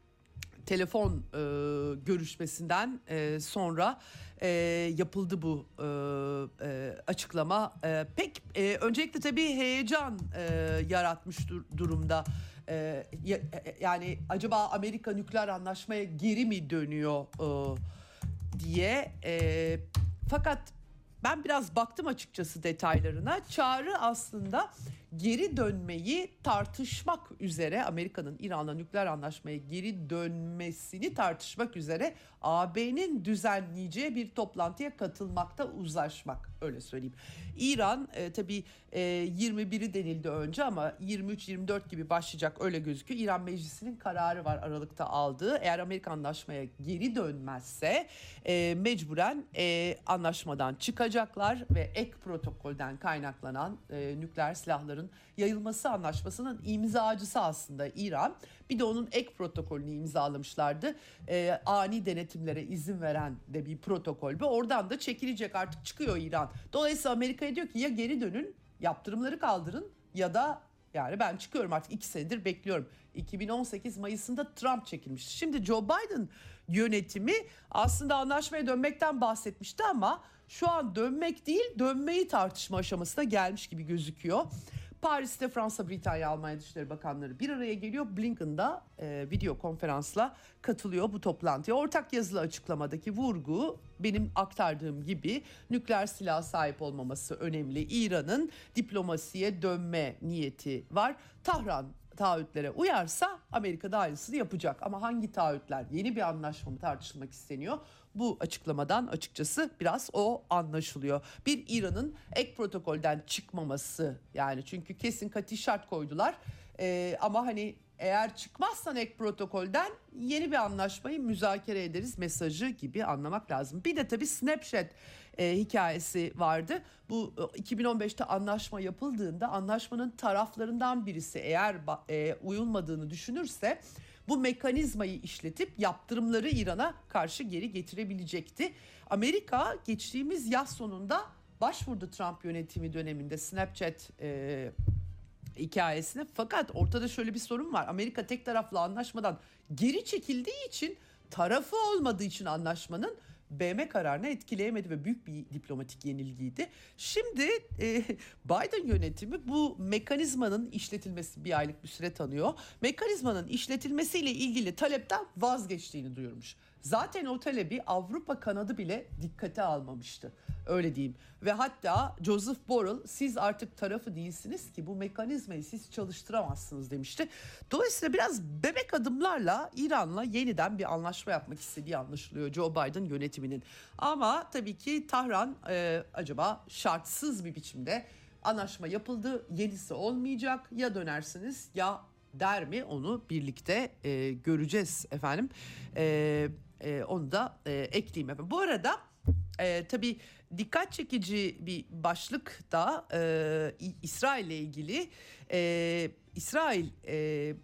telefon e, görüşmesinden e, sonra e, yapıldı bu e, e, açıklama. E, pek e, öncelikle tabii heyecan e, yaratmış dur- durumda. E, ya, yani acaba Amerika nükleer anlaşmaya geri mi dönüyor e, diye. E, fakat ben biraz baktım açıkçası detaylarına. Çağrı aslında geri dönmeyi tartışmak üzere, Amerika'nın İran'la nükleer anlaşmaya geri dönmesini tartışmak üzere A B'nin düzenleyeceği bir toplantıya katılmakta uzlaşmak, öyle söyleyeyim. İran e, tabii e, yirmi biri denildi önce ama yirmi üç yirmi dört gibi başlayacak öyle gözüküyor. İran Meclisi'nin kararı var Aralık'ta aldığı. Eğer Amerika anlaşmaya geri dönmezse e, mecburen e, anlaşmadan çıkacaklar ve ek protokolden kaynaklanan e, nükleer silahların nükleryatların yayılması anlaşmasının imzacısı aslında İran. Bir de onun ek protokolünü imzalamışlardı. Ee, ani denetimlere izin veren de bir protokol bu. Oradan da çekilecek, artık çıkıyor İran. Dolayısıyla Amerika'ya diyor ki ya geri dönün, yaptırımları kaldırın ya da yani ben çıkıyorum, artık iki senedir bekliyorum. iki bin on sekiz Mayıs'ında Trump çekilmişti. Şimdi Joe Biden yönetimi aslında anlaşmaya dönmekten bahsetmişti ama şu an dönmek değil, dönmeyi tartışma aşamasına gelmiş gibi gözüküyor. Paris'te Fransa, Britanya, Almanya Dışişleri Bakanları bir araya geliyor. Blinken da e, video konferansla katılıyor bu toplantıya. Ortak yazılı açıklamadaki vurgu benim aktardığım gibi nükleer silah sahip olmaması önemli. İran'ın diplomasiye dönme niyeti var. Tahran taahhütlere uyarsa Amerika da aynısını yapacak. Ama hangi taahhütler, yeni bir anlaşma mı tartışılmak isteniyor? Bu açıklamadan açıkçası biraz o anlaşılıyor. Bir, İran'ın ek protokolden çıkmaması, yani çünkü kesin katı şart koydular. Ee, ama hani eğer çıkmazsan ek protokolden yeni bir anlaşmayı müzakere ederiz mesajı gibi anlamak lazım. Bir de tabii Snapchat e, hikayesi vardı. Bu e, iki bin on beşte anlaşma yapıldığında anlaşmanın taraflarından birisi eğer e, uyulmadığını düşünürse bu mekanizmayı işletip yaptırımları İran'a karşı geri getirebilecekti. Amerika geçtiğimiz yaz sonunda başvurdu Trump yönetimi döneminde Snapchat e, hikayesine. Fakat ortada şöyle bir sorun var. Amerika tek taraflı anlaşmadan geri çekildiği için, tarafı olmadığı için anlaşmanın B M kararını etkileyemedi ve büyük bir diplomatik yenilgiydi. Şimdi e, Biden yönetimi bu mekanizmanın işletilmesi, bir aylık bir süre tanıyor. Mekanizmanın işletilmesiyle ilgili talepten vazgeçtiğini duyurmuş. Zaten o talebi Avrupa kanadı bile dikkate almamıştı. Öyle diyeyim. Ve hatta Joseph Borrell, siz artık tarafı değilsiniz ki bu mekanizmayı siz çalıştıramazsınız demişti. Dolayısıyla biraz bebek adımlarla İran'la yeniden bir anlaşma yapmak istediği anlaşılıyor Joe Biden yönetiminin. Ama tabii ki Tahran e, acaba şartsız bir biçimde anlaşma yapıldı, yenisi olmayacak, ya dönersiniz ya der mi, onu birlikte e, göreceğiz efendim. E, e, onu da e, ekleyeyim efendim. Bu arada e, tabii dikkat çekici bir başlık da e, İsrail ile ilgili. E, İsrail e,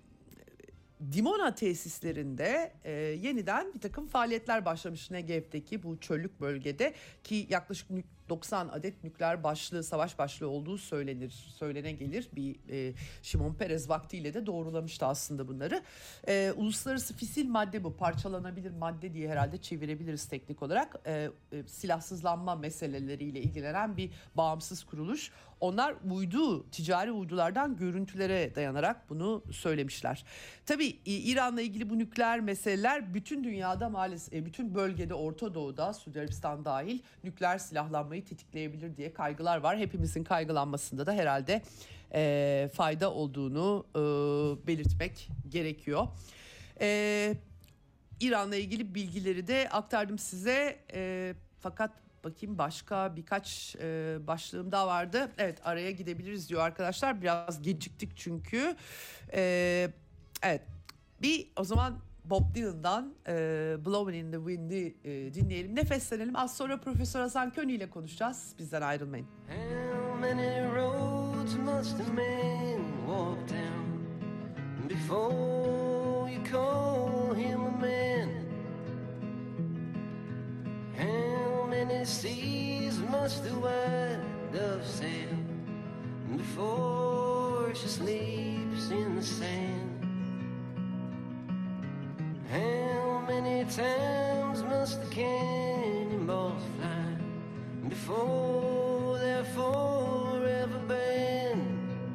Dimona tesislerinde e, yeniden bir takım faaliyetler başlamış Negev'deki bu çöllük bölgede, ki yaklaşık doksan adet nükleer başlığı, savaş başlığı olduğu söylenir, söylene gelir. Bir e, Şimon Peres vaktiyle de doğrulamıştı aslında bunları. E, uluslararası fisil madde bu, parçalanabilir madde diye herhalde çevirebiliriz teknik olarak. E, e, silahsızlanma meseleleriyle ilgilenen bir bağımsız kuruluş. Onlar uydu, ticari uydulardan görüntülere dayanarak bunu söylemişler. Tabii İran'la ilgili bu nükleer meseleler bütün dünyada maalesef, bütün bölgede, Orta Doğu'da, Suudi Arabistan dahil nükleer silahlanmayı tetikleyebilir diye kaygılar var. Hepimizin kaygılanmasında da herhalde e, fayda olduğunu e, belirtmek gerekiyor. E, İran'la ilgili bilgileri de aktardım size. E, fakat bakayım, başka birkaç e, başlığım daha vardı. Evet, araya gidebiliriz diyor arkadaşlar. Biraz geciktik çünkü. E, evet, bir o zaman Bob Dylan'dan e, Blowing in the Wind'i e, dinleyelim. Nefeslenelim. Az sonra Profesör Hasan Köni ile konuşacağız. Bizden ayrılmayın. How many roads must a man walk down before you call him a man? How many seas must the white dove sail before she sleeps in the sand? How many times must the cannonballs fly before they're forever banned?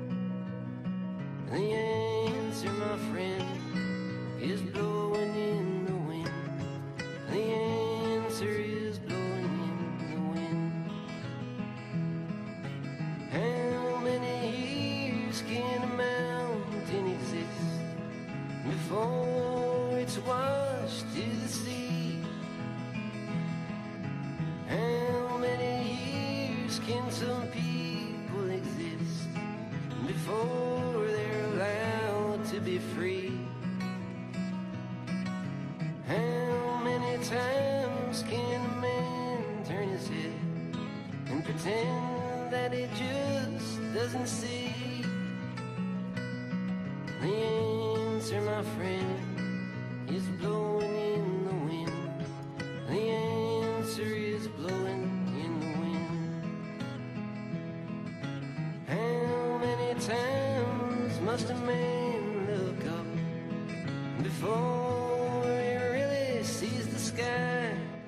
The answer, my friend, is blowing in the wind. The answer is blowing in the wind. How many years can a mountain exist before it's washed to the sea? How many years can some people exist before they're allowed to be free? How many times can a man turn his head and pretend that he just doesn't see? answer, my friend, is blowing in the wind. The answer is blowing in the wind. How many times must a man look up before he really sees the sky?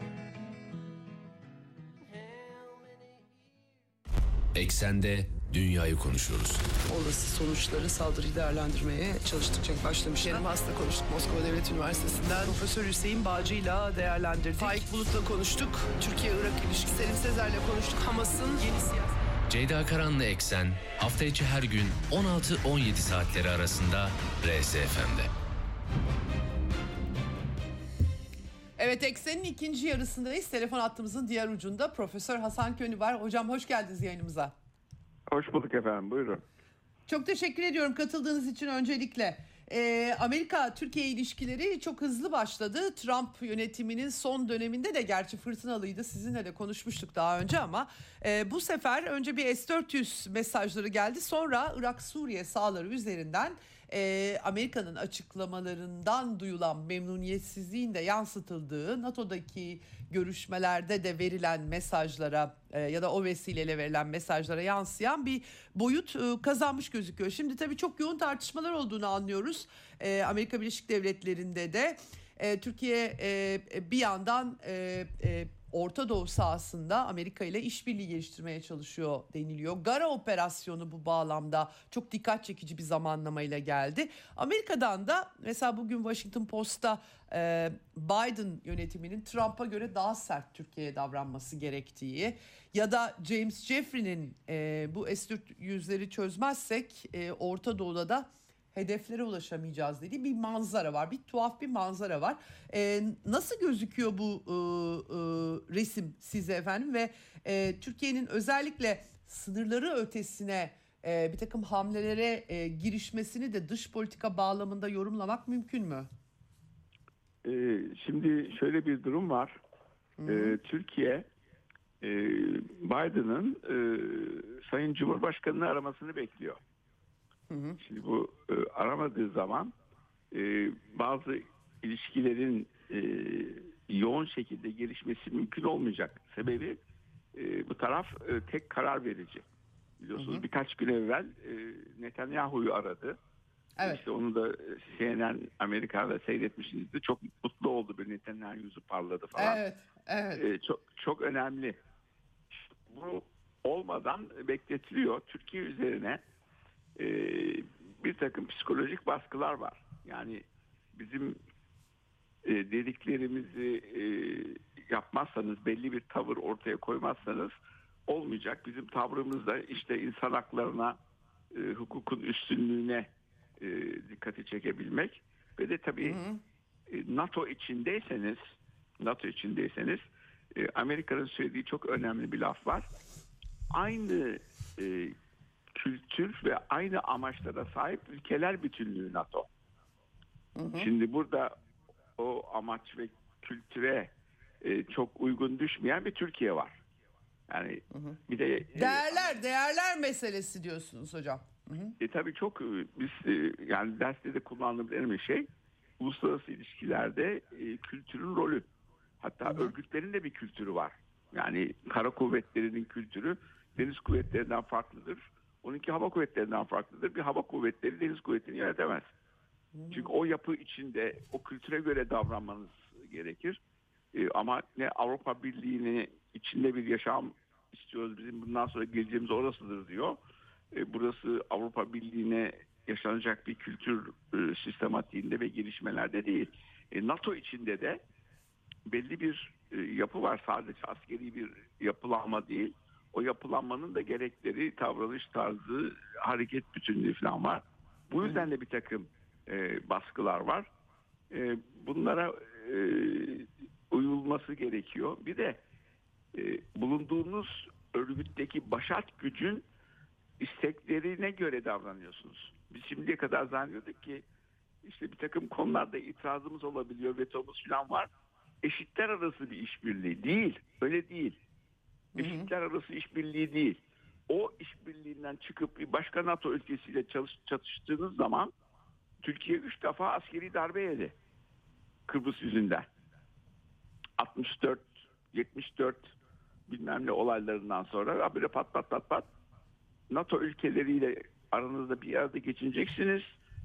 Eksende dünyayı konuşuyoruz. Olası sonuçları, saldırıyı değerlendirmeye çalıştıkça başlamışlar. Kerim Has'la konuştuk, Moskova Devlet Üniversitesi'nden Profesör Hüseyin Bağcı'yla değerlendirdik. Faik Bulut'la konuştuk, Türkiye-Irak ilişkisi. Selim Sezer'le konuştuk, Hamas'ın yeni siyaset. Ceyda Karanlı Eksen hafta içi her gün on altı on yedi saatleri arasında R S F M'de. Evet, Eksen'in ikinci yarısındayız. Telefon hattımızın diğer ucunda Profesör Hasan Könü var. Hocam hoş geldiniz yayınımıza. Hoş bulduk efendim, buyurun. Çok teşekkür ediyorum katıldığınız için öncelikle. Ee, Amerika-Türkiye ilişkileri çok hızlı başladı. Trump yönetiminin son döneminde de gerçi fırtınalıydı. Sizinle de konuşmuştuk daha önce ama e, bu sefer önce bir S dört yüz mesajları geldi. Sonra Irak-Suriye sahaları üzerinden e, Amerika'nın açıklamalarından duyulan memnuniyetsizliğin de yansıtıldığı, NATO'daki görüşmelerde de verilen mesajlara e, ya da o vesileyle verilen mesajlara yansıyan bir boyut e, kazanmış gözüküyor. Şimdi tabii çok yoğun tartışmalar olduğunu anlıyoruz. E, Amerika Birleşik Devletleri'nde de e, Türkiye e, bir yandan e, e, Orta Doğu sahasında Amerika ile işbirliği geliştirmeye çalışıyor deniliyor. Gara operasyonu bu bağlamda çok dikkat çekici bir zamanlamayla geldi. Amerika'dan da mesela bugün Washington Post'ta e, Biden yönetiminin Trump'a göre daha sert Türkiye'ye davranması gerektiği ya da James Jeffrey'nin e, bu S dört yüzleri çözmezsek e, Orta Doğu'da da hedeflere ulaşamayacağız dediği bir manzara var. Bir tuhaf bir manzara var. Ee, nasıl gözüküyor bu e, e, resim size efendim ve e, Türkiye'nin özellikle sınırları ötesine e, bir takım hamlelere e, girişmesini de dış politika bağlamında yorumlamak mümkün mü? Ee, şimdi şöyle bir durum var. Ee, Türkiye e, Biden'ın e, Sayın Cumhurbaşkanı'nı aramasını bekliyor. Hı hı. Şimdi bu e, aramadığı zaman e, bazı ilişkilerin e, yoğun şekilde gelişmesi mümkün olmayacak. Sebebi e, bu taraf e, tek karar verici. Biliyorsunuz hı hı. birkaç gün evvel e, Netanyahu'yu aradı. Evet. İşte onu da C N N Amerika'da seyretmişsinizdir. Çok mutlu oldu, bir Netanyahu yüzü parladı falan. Evet, evet. E, çok çok önemli. Bu olmadan bekletiliyor. Türkiye üzerine e, bir takım psikolojik baskılar var. Yani bizim e, dediklerimizi e, yapmazsanız, belli bir tavır ortaya koymazsanız olmayacak. Bizim tavrımız da işte insan haklarına, e, hukukun üstünlüğüne e, dikkati çekebilmek ve de tabii hı hı. E, NATO içindeyseniz, NATO içindeyseniz e, Amerika'nın söylediği çok önemli bir laf var. Aynı e, kültür ve aynı amaçlara sahip ülkeler bütünlüğü NATO. Hı hı. Şimdi burada o amaç ve kültüre e, çok uygun düşmeyen bir Türkiye var. Yani hı hı. bir de e, değerler değerler meselesi diyorsunuz hocam. Hı hı. E, tabii çok biz e, yani derste de kullandığımız en önemli şey uluslararası ilişkilerde e, kültürün rolü. Hatta hı hı. örgütlerin de bir kültürü var. Yani kara kuvvetlerinin kültürü deniz kuvvetlerinden farklıdır. Onunki hava kuvvetlerinden farklıdır. Bir hava kuvvetleri deniz kuvvetini yönetemez. Hı hı. Çünkü o yapı içinde o kültüre göre davranmanız gerekir. E, ama ne Avrupa Birliği'nin içinde bir yaşam istiyoruz. Bizim bundan sonra geleceğimiz orasıdır diyor. E, burası Avrupa Birliği'ne yaşanacak bir kültür e, sistematiğinde ve gelişmelerde değil. E, NATO içinde de belli bir e, yapı var. Sadece askeri bir yapılanma değil. O yapılanmanın da gerekleri, davranış tarzı, hareket bütünlüğü falan var. Bu yüzden de bir takım e, baskılar var. E, bunlara e, uyulması gerekiyor. Bir de e, bulunduğunuz örgütteki başat gücün isteklerine göre davranıyorsunuz. Biz şimdiye kadar zannediyorduk ki işte bir takım konularda itirazımız olabiliyor, vetomuz falan var. Eşitler arası bir işbirliği değil. Öyle değil. Eşitler arası işbirliği değil. O işbirliğinden çıkıp bir başka NATO ülkesiyle çalış, çatıştığınız zaman Türkiye üç defa askeri darbe yedi Kıbrıs yüzünden. altmış dört, yetmiş dört bilmem ne olaylarından sonra böyle pat pat pat pat NATO ülkeleriyle aranızda bir arada geçineceksiniz.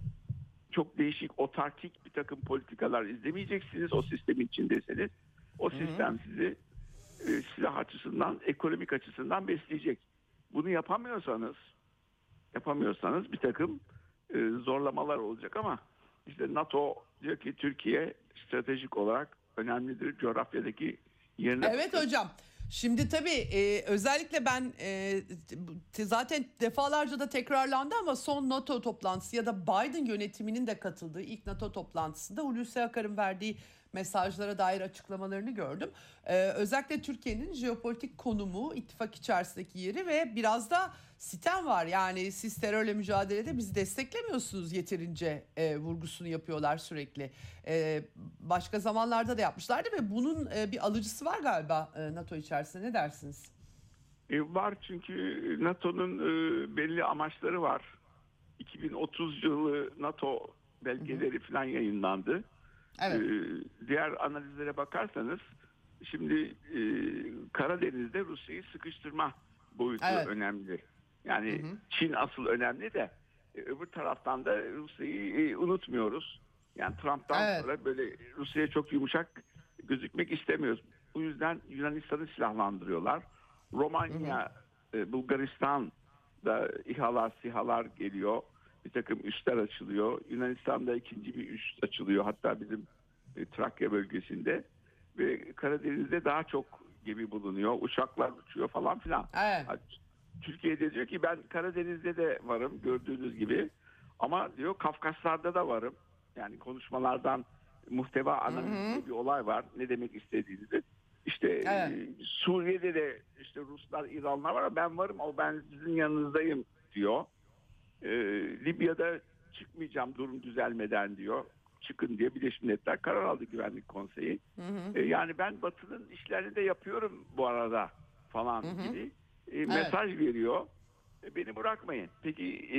Çok değişik otarkik bir takım politikalar izlemeyeceksiniz o sistemin içindeyseniz. O sistem sizi e, silah açısından, ekonomik açısından besleyecek. Bunu yapamıyorsanız yapamıyorsanız bir takım e, zorlamalar olacak ama işte NATO diyor ki Türkiye stratejik olarak önemlidir coğrafyadaki yerine. Evet hocam. Şimdi tabii e, özellikle ben e, t- zaten defalarca da tekrarlandı ama son NATO toplantısı ya da Biden yönetiminin de katıldığı ilk NATO toplantısında Hulusi Akar'ın verdiği mesajlara dair açıklamalarını gördüm. Ee, özellikle Türkiye'nin jeopolitik konumu, ittifak içerisindeki yeri ve biraz da sitem var. Yani siz terörle mücadelede bizi desteklemiyorsunuz yeterince e, vurgusunu yapıyorlar sürekli. E, başka zamanlarda da yapmışlardı ve bunun e, bir alıcısı var galiba e, NATO içerisinde. Ne dersiniz? E, var çünkü NATO'nun e, belli amaçları var. iki bin otuz yılı NATO belgeleri falan yayınlandı. Evet. Ee, diğer analizlere bakarsanız şimdi e, Karadeniz'de Rusya'yı sıkıştırma boyutu Evet. önemli. Yani Hı hı. Çin asıl önemli de e, öbür taraftan da Rusya'yı e, unutmuyoruz. Yani Trump'tan Evet. sonra böyle Rusya'ya çok yumuşak gözükmek istemiyoruz. Bu yüzden Yunanistan'ı silahlandırıyorlar. Romanya, e, Bulgaristan'da İHA'lar, SİHA'lar geliyor. Bir takım üsler açılıyor. Yunanistan'da ikinci bir üst açılıyor. Hatta bizim e, Trakya bölgesinde. Ve Karadeniz'de daha çok gemi bulunuyor. Uçaklar uçuyor falan filan. Evet. Türkiye'de diyor ki ben Karadeniz'de de varım gördüğünüz gibi. Ama diyor Kafkaslar'da da varım. Yani konuşmalardan muhteva analizi diye bir olay var. Ne demek istediğinizi. İşte Evet. e, Suriye'de de işte Ruslar, İranlar var ama ben varım ama ben sizin yanınızdayım diyor. Ee, Libya'da çıkmayacağım durum düzelmeden diyor. Çıkın diye Birleşmiş Milletler karar aldı Güvenlik Konseyi. Hı hı. Ee, yani ben Batı'nın işlerini de yapıyorum bu arada falan hı hı. gibi e, mesaj veriyor. E, beni bırakmayın. Peki e,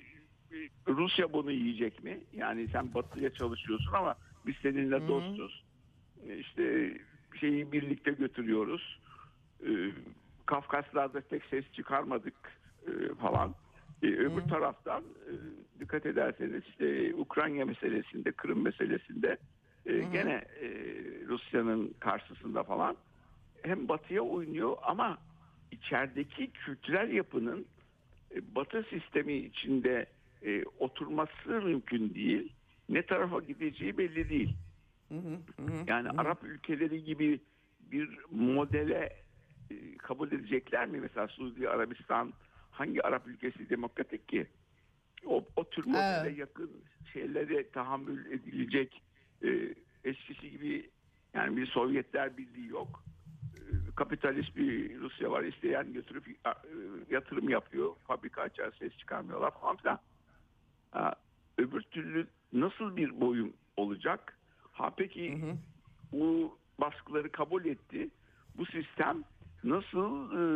Rusya bunu yiyecek mi? Yani sen Batı'ya çalışıyorsun ama biz seninle hı hı. dostuz. E, işte şeyi birlikte götürüyoruz. E, Kafkaslar'da tek ses çıkarmadık e, falan. Ee, öbür hmm. taraftan e, dikkat ederseniz işte Ukrayna meselesinde, Kırım meselesinde e, hmm. gene e, Rusya'nın karşısında falan hem Batı'ya oynuyor ama içerideki kültürel yapının e, Batı sistemi içinde e, oturması mümkün değil. Ne tarafa gideceği belli değil. Hmm. Hmm. Yani hmm. Arap ülkeleri gibi bir modele e, kabul edecekler mi? Mesela Suudi Arabistan hangi Arap ülkesi demokratik ki? O, o tür modele evet. yakın şeylere tahammül edilecek e, eskisi gibi yani bir Sovyetler Birliği yok. E, kapitalist bir Rusya var. İsteyen götürüp e, yatırım yapıyor. Fabrika açar, ses çıkarmıyorlar falan filan. Ha, öbür türlü nasıl bir boyum olacak? Ha peki hı hı. bu baskıları kabul etti. Bu sistem nasıl e,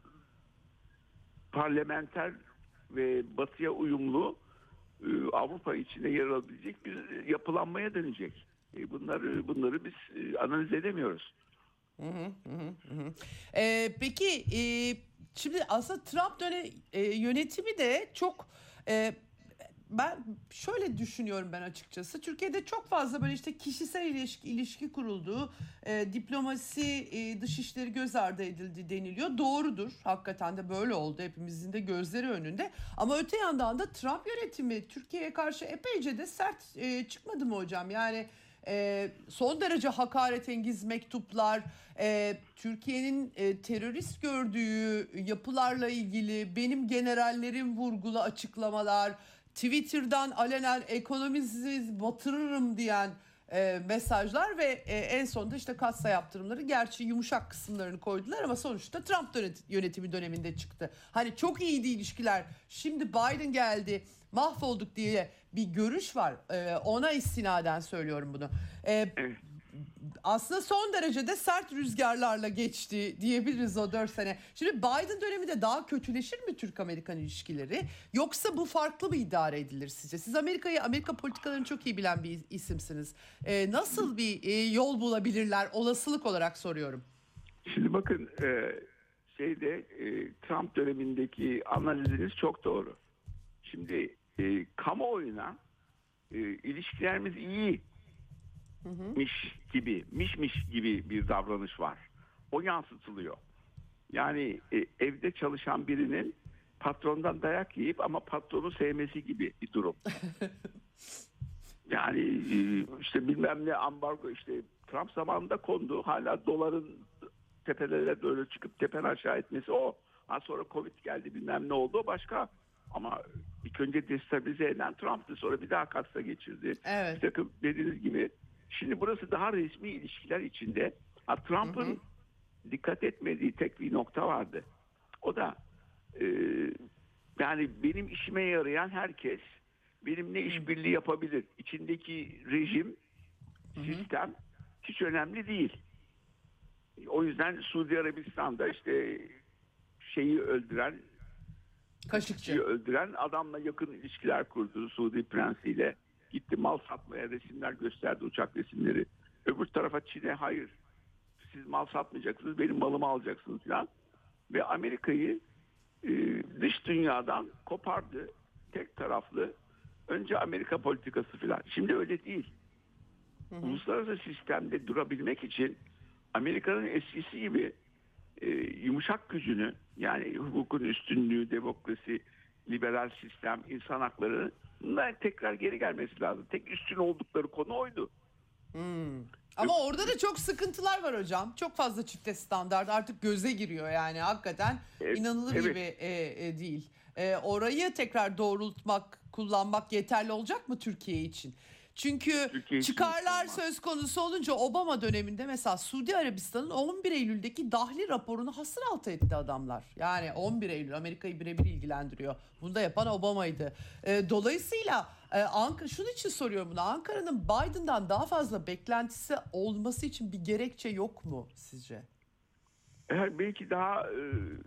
parlamenter ve Batı'ya uyumlu e, Avrupa içinde yer alabilecek bir yapılanmaya dönecek. E, bunları bunları biz e, analiz edemiyoruz. Hı hı hı hı. Ee, peki e, şimdi aslında Trump dönem e, yönetimi de çok e, ben şöyle düşünüyorum ben açıkçası. Türkiye'de çok fazla böyle işte kişisel ilişki, ilişki kurulduğu, e, diplomasi, e, dışişleri göz ardı edildi deniliyor. Doğrudur. Hakikaten de böyle oldu. Hepimizin de gözleri önünde. Ama öte yandan da Trump yönetimi Türkiye'ye karşı epeyce de sert e, çıkmadı mı hocam? Yani e, son derece hakaretengiz mektuplar, e, Türkiye'nin e, terörist gördüğü yapılarla ilgili benim generallerim vurgulu açıklamalar, Twitter'dan alenen ekonomimizi batırırım diyen e, mesajlar ve e, en sonunda işte kassa yaptırımları, gerçi yumuşak kısımlarını koydular ama sonuçta Trump yönetimi döneminde çıktı. Hani çok iyiydi ilişkiler, şimdi Biden geldi mahvolduk diye bir görüş var. E, ona istinaden söylüyorum bunu. E, Aslında son derece de sert rüzgarlarla geçti diyebiliriz o dört sene. Şimdi Biden döneminde daha kötüleşir mi Türk-Amerikan ilişkileri? Yoksa bu farklı mı idare edilir sizce? Siz Amerika'yı, Amerika politikalarını çok iyi bilen bir isimsiniz. Ee, nasıl bir e, yol bulabilirler? Olasılık olarak soruyorum. Şimdi bakın e, şeyde e, Trump dönemindeki analiziniz çok doğru. Şimdi e, kamuoyuna e, ilişkilerimiz iyi miş gibi, mişmiş gibi bir davranış var. O yansıtılıyor. Yani e, evde çalışan birinin patrondan dayak yiyip ama patronu sevmesi gibi bir durum. Yani e, işte bilmem ne ambargo işte Trump zamanında kondu. Hala doların tepelere doğru çıkıp tepen aşağı etmesi o. Ha sonra Covid geldi bilmem ne oldu o başka. Ama ilk önce destabilize eden Trump'tı. Sonra bir daha kasta geçirdi. Evet. Bir takım dediğiniz gibi. Şimdi burası daha resmi ilişkiler içinde. Ha, Trump'ın hı hı. dikkat etmediği tek bir nokta vardı. O da e, yani benim işime yarayan herkes benimle işbirliği yapabilir. İçindeki rejim, hı hı. sistem hiç önemli değil. O yüzden Suudi Arabistan'da işte şeyi öldüren Kaşıkçı öldüren adamla yakın ilişkiler kurdu Suudi prensiyle. Gitti mal satmaya resimler gösterdi, uçak resimleri. Öbür tarafa Çin'e hayır siz mal satmayacaksınız benim malımı alacaksınız falan. Ve Amerika'yı e, dış dünyadan kopardı. Tek taraflı. Önce Amerika politikası falan. Şimdi öyle değil. Hı hı. Uluslararası sistemde durabilmek için Amerika'nın eskisi gibi e, yumuşak gücünü yani hukukun üstünlüğü, demokrasi, liberal sistem, insan hakları bunlar tekrar geri gelmesi lazım. Tek üstün oldukları konu oydu. Hmm. Ama orada da çok sıkıntılar var hocam. Çok fazla çifte standart artık göze giriyor yani hakikaten evet, inanılır evet. gibi e, e, değil. E, orayı tekrar doğrultmak, kullanmak yeterli olacak mı Türkiye için? Çünkü Türkiye çıkarlar söz konusu olunca Obama döneminde mesela Suudi Arabistan'ın on bir Eylül'deki dahli raporunu hasır altı etti adamlar. Yani on bir Eylül Amerika'yı birebir ilgilendiriyor. Bunu da yapan Obama'ydı. E, dolayısıyla e, Ankara, şunun için soruyorum bunu. Ankara'nın Biden'dan daha fazla beklentisi olması için bir gerekçe yok mu sizce? Eğer belki daha e,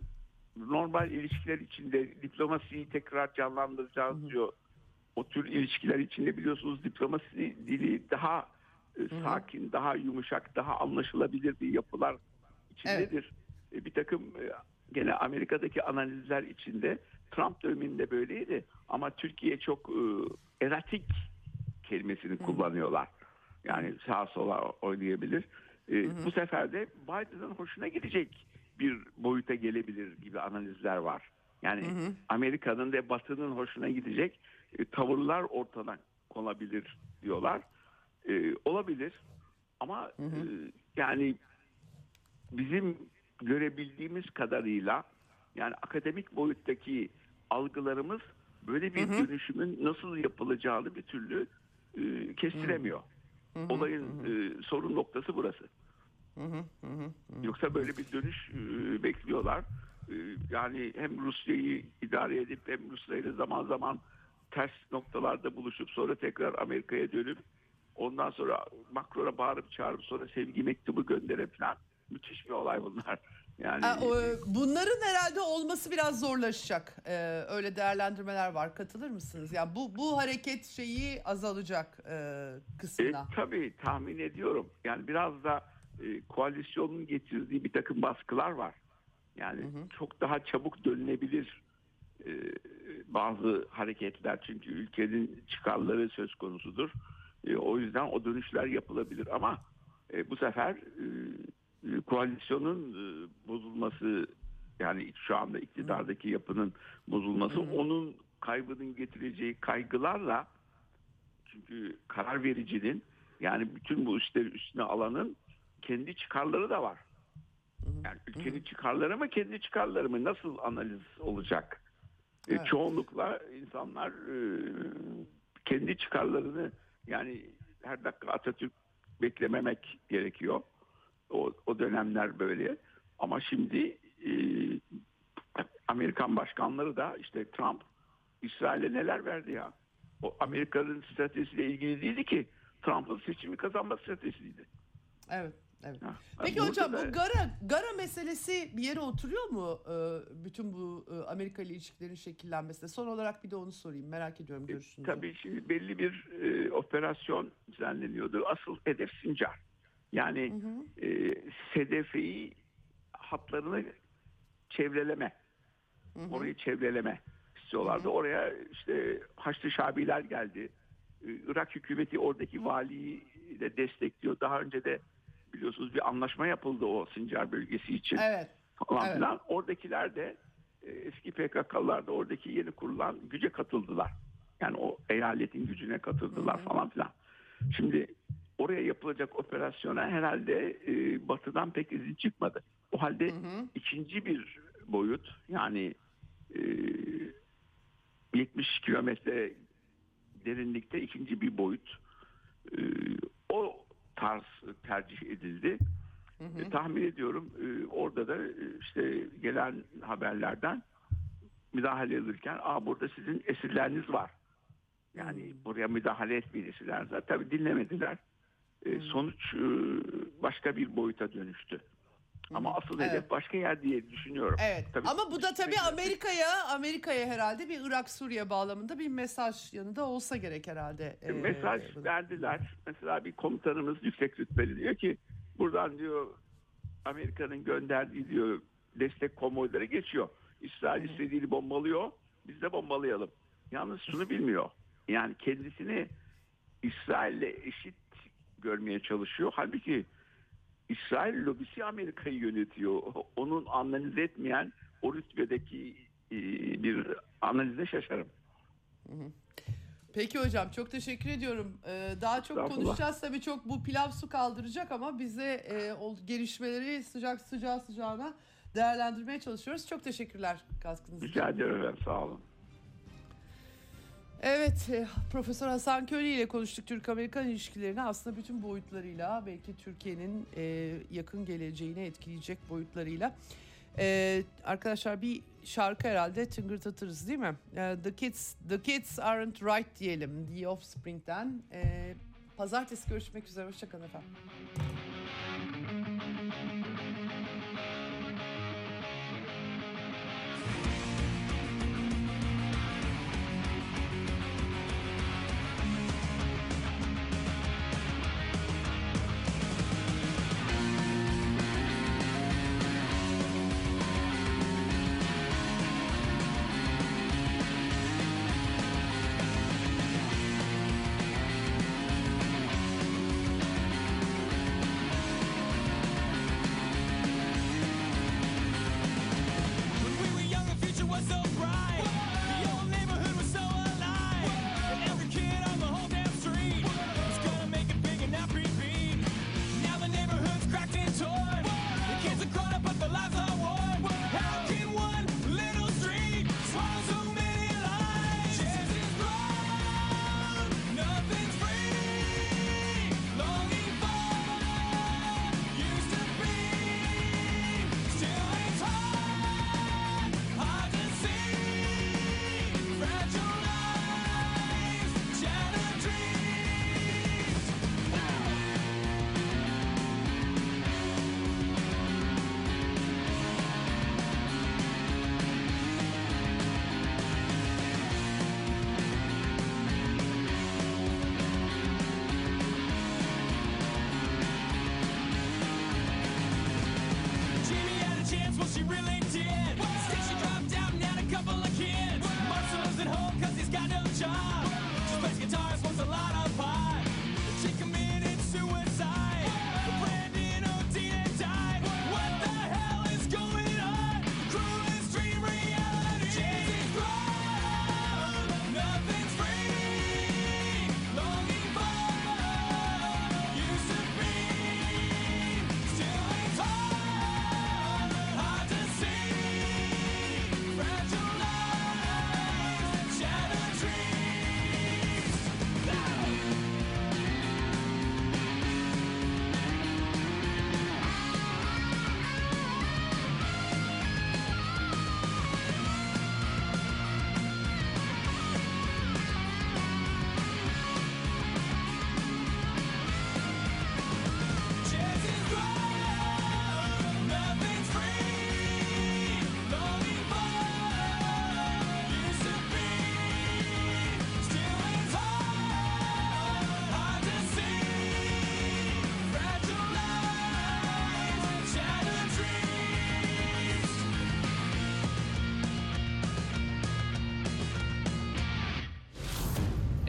normal ilişkiler içinde diplomasiyi tekrar canlandıracağız Hı-hı. diyor. O tür ilişkiler içinde biliyorsunuz diplomasi dili daha e, sakin, daha yumuşak, daha anlaşılabilir bir yapılar içindedir. Evet. E, bir takım e, gene Amerika'daki analizler içinde Trump döneminde böyleydi ama Türkiye çok e, eratik kelimesini Hı-hı. kullanıyorlar. Yani sağa sola oynayabilir. E, bu sefer de Biden'ın hoşuna gidecek bir boyuta gelebilir gibi analizler var. Yani Hı-hı. Amerika'nın ve Batı'nın hoşuna gidecek e, tavırlar ortadan konabilir diyorlar. E, olabilir ama hı hı. E, yani bizim görebildiğimiz kadarıyla yani akademik boyuttaki algılarımız böyle bir hı hı. dönüşümün nasıl yapılacağını bir türlü e, kestiremiyor. Hı hı. Olayın hı hı. E, sorun noktası burası. Hı hı. Hı hı. Yoksa böyle bir dönüş e, bekliyorlar. E, yani hem Rusya'yı idare edip hem Rusya'yla zaman zaman ters noktalarda buluşup sonra tekrar Amerika'ya dönüp ondan sonra Macron'a bağırıp çağırıp sonra sevgi mektubu gönderip falan müthiş bir olay bunlar. Yani e, bunların herhalde olması biraz zorlaşacak. Ee, öyle değerlendirmeler var. Katılır mısınız? Ya yani bu bu hareket şeyi azalacak e, kısmına. E, tabii tahmin ediyorum. Yani biraz da e, koalisyonun getirdiği bir takım baskılar var. Yani hı hı. çok daha çabuk dönülebilir e, bazı hareketler çünkü ülkenin çıkarları söz konusudur. E, o yüzden o dönüşler yapılabilir ama e, bu sefer e, koalisyonun e, bozulması yani şu anda iktidardaki yapının bozulması hı hı. onun kaybının getireceği kaygılarla çünkü karar vericinin yani bütün bu işleri üstüne alanın kendi çıkarları da var. Yani ülkenin çıkarları mı kendi çıkarları mı nasıl analiz olacak? Evet. E, çoğunlukla insanlar e, kendi çıkarlarını yani her dakika Atatürk beklememek gerekiyor. O, o dönemler böyle. Ama şimdi e, Amerikan başkanları da işte Trump İsrail'e neler verdi ya. O Amerika'nın stratejisiyle ilgili değildi ki Trump'ın seçimi kazanma stratejisiydi. Evet. Evet. Ha, Peki burada hocam da- bu gara gara meselesi bir yere oturuyor mu? Ee, bütün bu e, Amerika ile ilişkilerin şekillenmesine. Son olarak bir de onu sorayım. Merak ediyorum görüşünüzü. Tabii şimdi belli bir e, operasyon düzenleniyordu. Asıl hedef Sincar. Yani e, S D F'yi hatlarını çevreleme. Orayı çevreleme istiyorlardı. Oraya işte Haçlı Şabiler geldi. Ee, Irak hükümeti oradaki valiyi de destekliyor. Daha önce de biliyorsunuz bir anlaşma yapıldı o Sincar bölgesi için. Evet. Falan Evet. filan. Oradakiler de e, eski P K K'lılar da oradaki yeni kurulan güce katıldılar. Yani o eyaletin gücüne katıldılar falan filan. Şimdi oraya yapılacak operasyona herhalde e, batıdan pek izin çıkmadı. O halde ikinci bir boyut, yani e, yetmiş kilometre derinlikte ikinci bir boyut, e, o tarz tercih edildi. E, tahmin ediyorum e, orada da e, işte gelen haberlerden müdahale edilirken, aa burada sizin esirleriniz var. Yani buraya müdahale etmeyin esirleriniz var. Tabii dinlemediler. E, sonuç e, başka bir boyuta dönüştü. Ama asıl Evet. hedef başka yer diye düşünüyorum. Evet. Tabii Ama bu da tabii peki- Amerika'ya Amerika'ya herhalde bir Irak-Suriye bağlamında bir mesaj yanında olsa gerek herhalde. E, mesaj Ee, verdiler. Mesela bir komutanımız yüksek rütbeli diyor ki buradan diyor Amerika'nın gönderdiği diyor destek konvoyları geçiyor. İsrail istediğini bombalıyor. Biz de bombalayalım. Yalnız şunu bilmiyor. Yani kendisini İsrail'le eşit görmeye çalışıyor. Halbuki İsrail lobisi Amerika'yı yönetiyor. Onun analiz etmeyen o rütbedeki e, bir analize şaşarım. Peki hocam çok teşekkür ediyorum. Ee, daha çok Estağfurullah. konuşacağız tabii, çok bu pilav su kaldıracak ama bize e, o gelişmeleri sıcak sıcağı sıcağına değerlendirmeye çalışıyoruz. Çok teşekkürler katkınız için. Rica ederim efendim, sağ olun. Evet, e, Profesör Hasan Köylü ile konuştuk Türk-Amerikan ilişkilerini, aslında bütün boyutlarıyla, belki Türkiye'nin e, yakın geleceğini etkileyecek boyutlarıyla. E, arkadaşlar bir şarkı herhalde tıngırdatırız değil mi? E, The Kids The Kids Aren't Right diyelim, The Offspring'den. E, pazartesi görüşmek üzere, hoşçakalın efendim.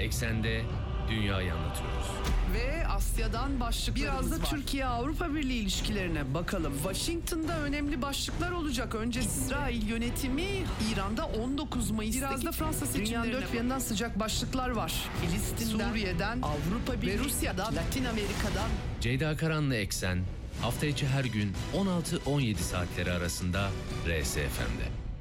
Eksen'de dünyayı anlatıyoruz. Ve Asya'dan başlıklarımız Biraz da var. Türkiye-Avrupa Birliği ilişkilerine bakalım. Washington'da önemli başlıklar olacak öncesinde. İsrail yönetimi İran'da on dokuz Mayıs'taki Biraz da Fransa seçimlerine dünyanın dört bir yanından sıcak başlıklar var. Filistin'den, Suriye'den, Avrupa Birliği ve Rusya'dan, Latin Amerika'dan. Ceyda Karan'la Eksen hafta içi her gün on altı on yedi saatleri arasında R S F M'de.